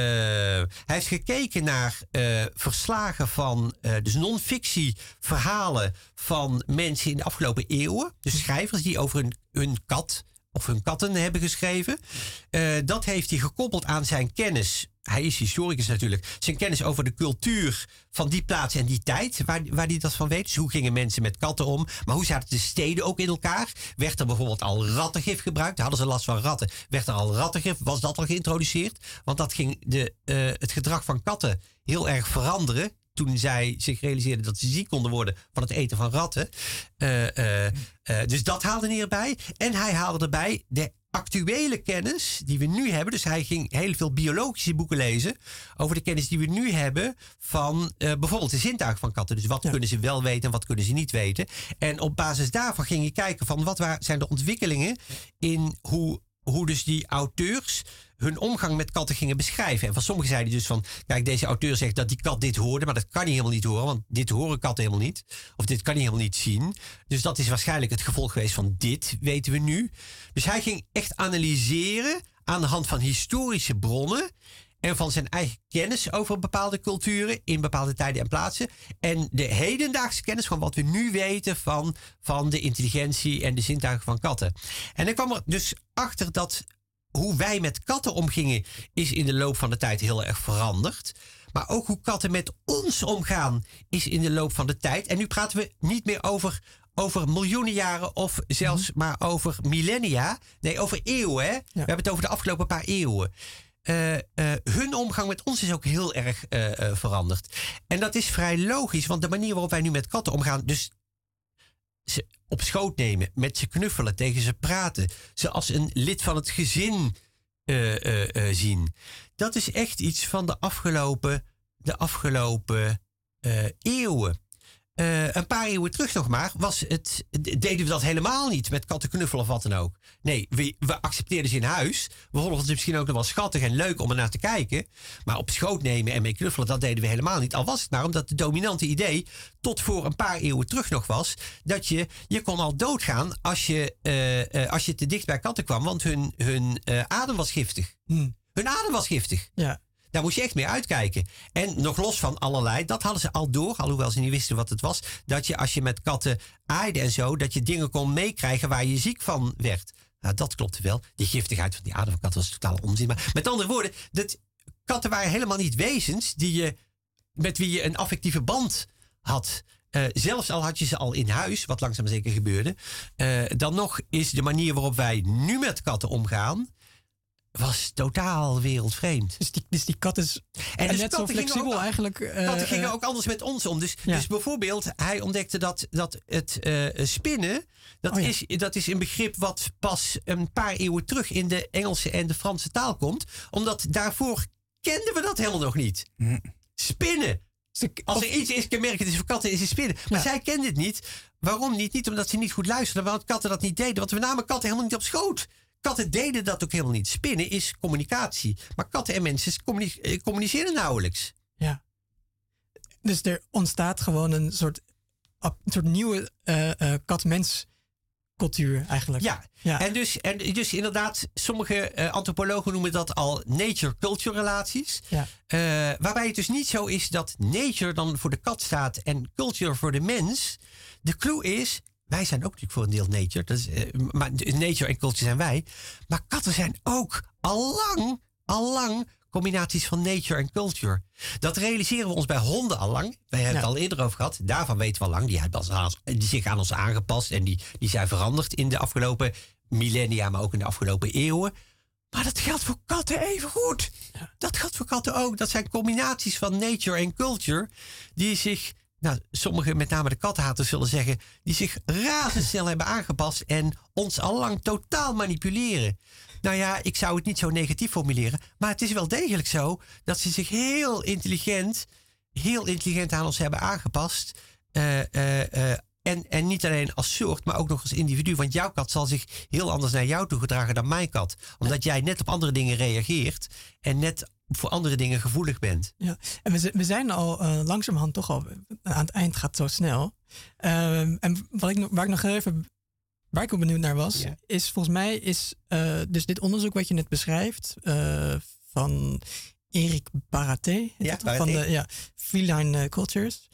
gekeken naar verslagen van dus non-fictie verhalen van mensen in de afgelopen eeuwen. Dus schrijvers die over hun kat of hun katten hebben geschreven. Dat heeft hij gekoppeld aan zijn kennis. Hij is historicus natuurlijk. Zijn kennis over de cultuur van die plaats en die tijd. Waar hij dat van weet. Dus hoe gingen mensen met katten om? Maar hoe zaten de steden ook in elkaar? Werd er bijvoorbeeld al rattengif gebruikt? Hadden ze last van ratten? Werd er al rattengif? Was dat al geïntroduceerd? Want dat ging het gedrag van katten heel erg veranderen. Toen zij zich realiseerden dat ze ziek konden worden van het eten van ratten. Dus dat haalde hij erbij. En hij haalde erbij de actuele kennis die we nu hebben. Dus hij ging heel veel biologische boeken lezen over de kennis die we nu hebben van bijvoorbeeld de zintuigen van katten. Dus wat kunnen ze wel weten en wat kunnen ze niet weten. En op basis daarvan ging je kijken van zijn de ontwikkelingen in hoe dus die auteurs hun omgang met katten gingen beschrijven. En van sommigen zeiden dus van, kijk, deze auteur zegt dat die kat dit hoorde, maar dat kan hij helemaal niet horen, want dit horen katten helemaal niet. Of dit kan hij helemaal niet zien. Dus dat is waarschijnlijk het gevolg geweest van dit, weten we nu. Dus hij ging echt analyseren aan de hand van historische bronnen en van zijn eigen kennis over bepaalde culturen in bepaalde tijden en plaatsen. En de hedendaagse kennis van wat we nu weten van de intelligentie en de zintuigen van katten. En dan kwam er dus achter dat hoe wij met katten omgingen is in de loop van de tijd heel erg veranderd. Maar ook hoe katten met ons omgaan is in de loop van de tijd. En nu praten we niet meer over miljoenen jaren of zelfs maar over millennia. Nee, over eeuwen. Hè? Ja. We hebben het over de afgelopen paar eeuwen. Hun omgang met ons is ook heel erg veranderd. En dat is vrij logisch, want de manier waarop wij nu met katten omgaan, dus ze op schoot nemen, met ze knuffelen, tegen ze praten, ze als een lid van het gezin zien. Dat is echt iets van de afgelopen eeuwen. Een paar eeuwen terug nog maar, deden we dat helemaal niet met katten knuffelen of wat dan ook. Nee, we accepteerden ze in huis. We vonden het misschien ook nog wel schattig en leuk om er naar te kijken. Maar op schoot nemen en mee knuffelen, dat deden we helemaal niet. Al was het maar omdat het dominante idee tot voor een paar eeuwen terug nog was, dat je kon al doodgaan als je te dicht bij katten kwam, want hun adem was giftig. Hun adem was giftig. Ja. Daar moest je echt mee uitkijken. En nog los van allerlei, dat hadden ze al door, alhoewel ze niet wisten wat het was, dat je als je met katten aaide en zo, dat je dingen kon meekrijgen waar je ziek van werd. Nou, dat klopte wel. Die giftigheid van die adem van katten was totaal onzin. Maar met andere woorden, katten waren helemaal niet wezens met wie je een affectieve band had. Zelfs al had je ze al in huis, wat langzaam zeker gebeurde, dan nog is de manier waarop wij nu met katten omgaan, was totaal wereldvreemd. Dus die kat is net zo flexibel eigenlijk. Katten gingen ook anders met ons om. Dus bijvoorbeeld, hij ontdekte dat het spinnen, dat is een begrip wat pas een paar eeuwen terug in de Engelse en de Franse taal komt. Omdat daarvoor kenden we dat helemaal nog niet. Spinnen. Als er iets is kenmerkend is voor katten, is het spinnen. Maar zij kenden het niet. Waarom niet? Niet omdat ze niet goed luisterden, want katten dat niet deden. Want we namen katten helemaal niet op schoot. Katten deden dat ook helemaal niet. Spinnen is communicatie. Maar katten en mensen communiceren nauwelijks. Ja. Dus er ontstaat gewoon een soort nieuwe kat-mens cultuur eigenlijk. Ja. En dus inderdaad, sommige antropologen noemen dat al nature-culture relaties. Ja. Waarbij het dus niet zo is dat nature dan voor de kat staat en culture voor de mens. De clue is, wij zijn ook natuurlijk voor een deel nature. Dat is, maar nature en culture zijn wij. Maar katten zijn ook al lang combinaties van nature en culture. Dat realiseren we ons bij honden al lang. Wij hebben het al eerder over gehad. Daarvan weten we al lang. Die hebben zich aan ons aangepast. En die zijn veranderd in de afgelopen millennia, maar ook in de afgelopen eeuwen. Maar dat geldt voor katten even goed. Dat geldt voor katten ook. Dat zijn combinaties van nature en culture die zich sommigen, met name de kattenhaters, zullen zeggen, die zich razendsnel hebben aangepast en ons allang totaal manipuleren. Nou ja, ik zou het niet zo negatief formuleren, maar het is wel degelijk zo dat ze zich heel intelligent aan ons hebben aangepast. En niet alleen als soort, maar ook nog als individu. Want jouw kat zal zich heel anders naar jou toe gedragen dan mijn kat. Omdat jij net op andere dingen reageert en net voor andere dingen gevoelig bent. Ja, en we zijn al langzamerhand toch al aan het eind gaat zo snel. En waar ik ook benieuwd naar was, is volgens mij dus dit onderzoek wat je net beschrijft van Eric Baraté, van de Feline Cultures.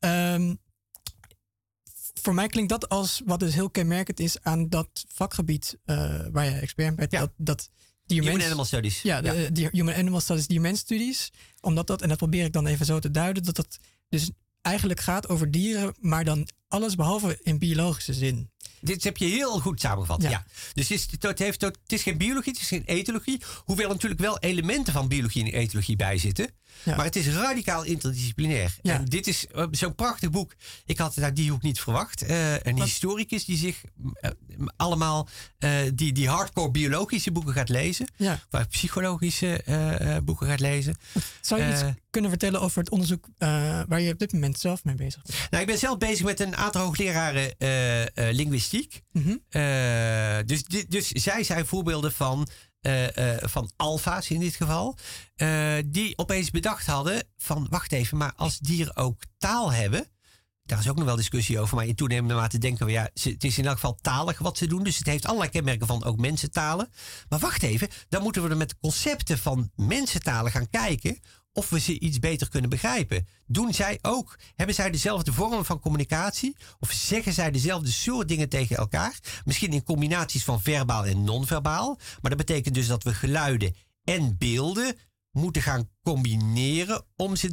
Voor mij klinkt dat als wat dus heel kenmerkend is aan dat vakgebied waar je expert bent. Ja. Dat Human Animal Studies. Ja, die Human Animal Studies, diermensstudies. Omdat dat, en dat probeer ik dan even zo te duiden, dat dus eigenlijk gaat over dieren, maar dan alles behalve in biologische zin. Dit heb je heel goed samengevat. Ja. Dus het is geen biologie, het is geen etologie. Hoewel er natuurlijk wel elementen van biologie en etologie bij zitten. Ja. Maar het is radicaal interdisciplinair. Ja. En dit is zo'n prachtig boek. Ik had het uit die hoek niet verwacht. Een historicus die zich allemaal die hardcore biologische boeken gaat lezen. Ja. Waar psychologische boeken gaat lezen. Zou je iets kunnen vertellen over het onderzoek waar je op dit moment zelf mee bezig bent? Nou, ik ben zelf bezig met een aantal hoogleraren linguïstiek. Mm-hmm. Dus zij zijn voorbeelden van alfa's in dit geval. Die opeens bedacht hadden van, wacht even, maar als dieren ook taal hebben. Daar is ook nog wel discussie over. Maar in toenemende mate denken we, het is in elk geval talig wat ze doen. Dus het heeft allerlei kenmerken van ook mensentalen. Maar wacht even, dan moeten we er met de concepten van mensentalen gaan kijken of we ze iets beter kunnen begrijpen. Doen zij ook? Hebben zij dezelfde vormen van communicatie? Of zeggen zij dezelfde soort dingen tegen elkaar? Misschien in combinaties van verbaal en non-verbaal. Maar dat betekent dus dat we geluiden en beelden moeten gaan combineren om ze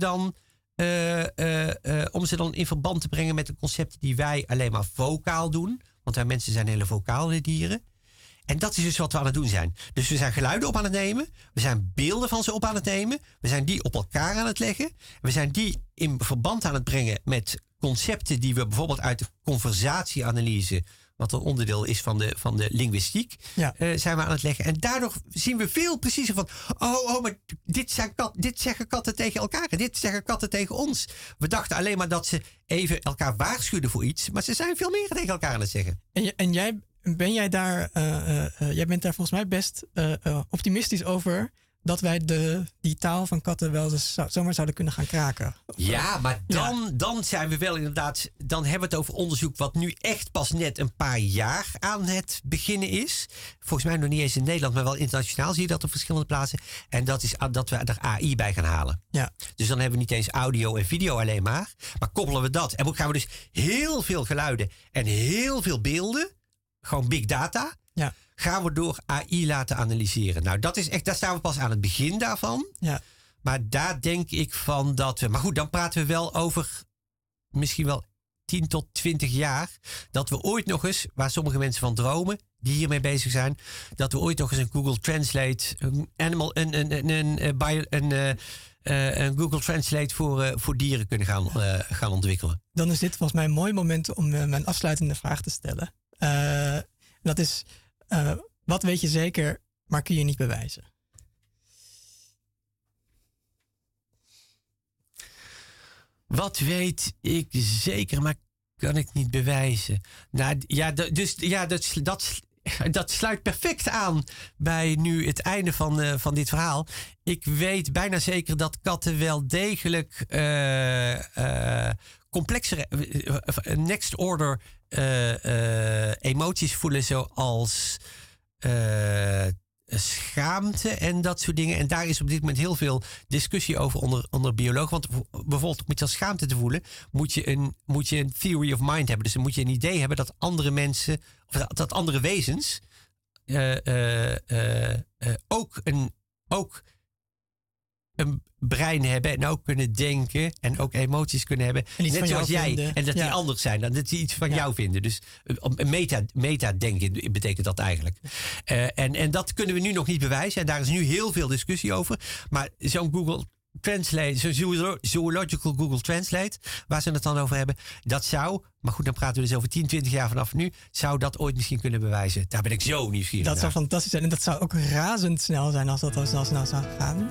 dan in verband te brengen met de concepten die wij alleen maar vocaal doen. Want wij mensen zijn hele vocale dieren. En dat is dus wat we aan het doen zijn. Dus we zijn geluiden op aan het nemen. We zijn beelden van ze op aan het nemen. We zijn die op elkaar aan het leggen. We zijn die in verband aan het brengen met concepten die we bijvoorbeeld uit de conversatieanalyse, wat een onderdeel is van de linguïstiek, zijn we aan het leggen. En daardoor zien we veel preciezer van, maar dit zeggen katten tegen elkaar en dit zeggen katten tegen ons. We dachten alleen maar dat ze even elkaar waarschuwden voor iets, maar ze zijn veel meer tegen elkaar aan het zeggen. En jij bent daar volgens mij best optimistisch over dat wij die taal van katten wel eens zomaar zouden kunnen gaan kraken. Ja, maar dan zijn we wel inderdaad, dan hebben we het over onderzoek wat nu echt pas net een paar jaar aan het beginnen is. Volgens mij nog niet eens in Nederland, maar wel internationaal zie je dat op verschillende plaatsen. En dat is dat we er AI bij gaan halen. Ja. Dus dan hebben we niet eens audio en video alleen maar koppelen we dat. En dan gaan we dus heel veel geluiden en heel veel beelden, gewoon big data, gaan we door AI laten analyseren. Nou, dat is echt, daar staan we pas aan het begin daarvan. Ja. Maar daar denk ik van dat we, maar goed, dan praten we wel over misschien wel 10 tot 20 jaar. Dat we ooit nog eens, waar sommige mensen van dromen, die hiermee bezig zijn, dat we ooit nog eens een Google Translate, een Google Translate voor dieren kunnen gaan ontwikkelen. Dan is dit volgens mij een mooi moment om mijn afsluitende vraag te stellen. Dat is, wat weet je zeker, maar kun je niet bewijzen? Wat weet ik zeker, maar kan ik niet bewijzen? Nou ja, dat sluit perfect aan bij nu het einde van dit verhaal. Ik weet bijna zeker dat katten wel degelijk complexere next order emoties voelen, zoals schaamte en dat soort dingen. En daar is op dit moment heel veel discussie over onder biologen. Want bijvoorbeeld om iets als schaamte te voelen, moet je een theory of mind hebben. Dus dan moet je een idee hebben dat andere mensen, of dat andere wezens ook een brein hebben en ook kunnen denken en ook emoties kunnen hebben. Net zoals jij. Vinden. En dat die anders zijn. Dat die iets van jou vinden. Dus meta-denken betekent dat eigenlijk. En dat kunnen we nu nog niet bewijzen. En daar is nu heel veel discussie over. Maar zo'n Translate, zo'n zoological Google Translate, waar ze het dan over hebben, dat zou, maar goed, dan praten we dus over 10, 20 jaar vanaf nu, zou dat ooit misschien kunnen bewijzen. Daar ben ik zo nieuwsgierig Dat zou fantastisch zijn. En dat zou ook razendsnel zijn als dat zo snel zou gaan.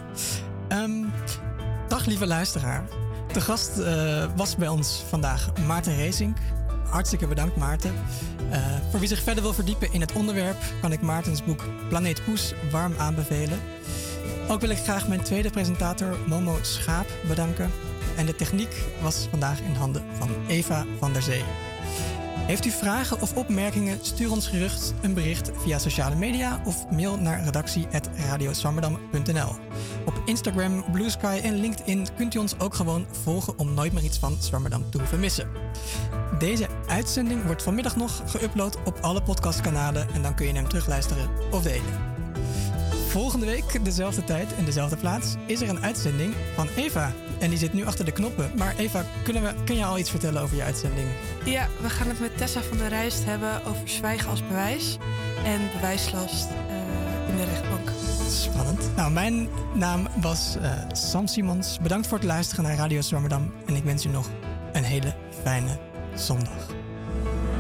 Dag lieve luisteraar. De gast was bij ons vandaag Maarten Reesink. Hartstikke bedankt, Maarten. Voor wie zich verder wil verdiepen in het onderwerp, kan ik Maartens boek Planeet Poes warm aanbevelen. Ook wil ik graag mijn tweede presentator, Momo Schaap, bedanken. En de techniek was vandaag in handen van Eva van der Zee. Heeft u vragen of opmerkingen? Stuur ons gerust een bericht via sociale media of mail naar redactie@radioswammerdam.nl. Op Instagram, Blue Sky en LinkedIn kunt u ons ook gewoon volgen om nooit meer iets van Zwammerdam te hoeven missen. Deze uitzending wordt vanmiddag nog geüpload op alle podcastkanalen en dan kun je hem terugluisteren of delen. Volgende week, dezelfde tijd en dezelfde plaats, is er een uitzending van Eva. En die zit nu achter de knoppen. Maar Eva, kun je al iets vertellen over je uitzending? Ja, we gaan het met Tessa van der Rijst hebben over zwijgen als bewijs. En bewijslast in de rechtbank. Spannend. Nou, mijn naam was Sam Simons. Bedankt voor het luisteren naar Radio Zwammerdam. En ik wens u nog een hele fijne zondag.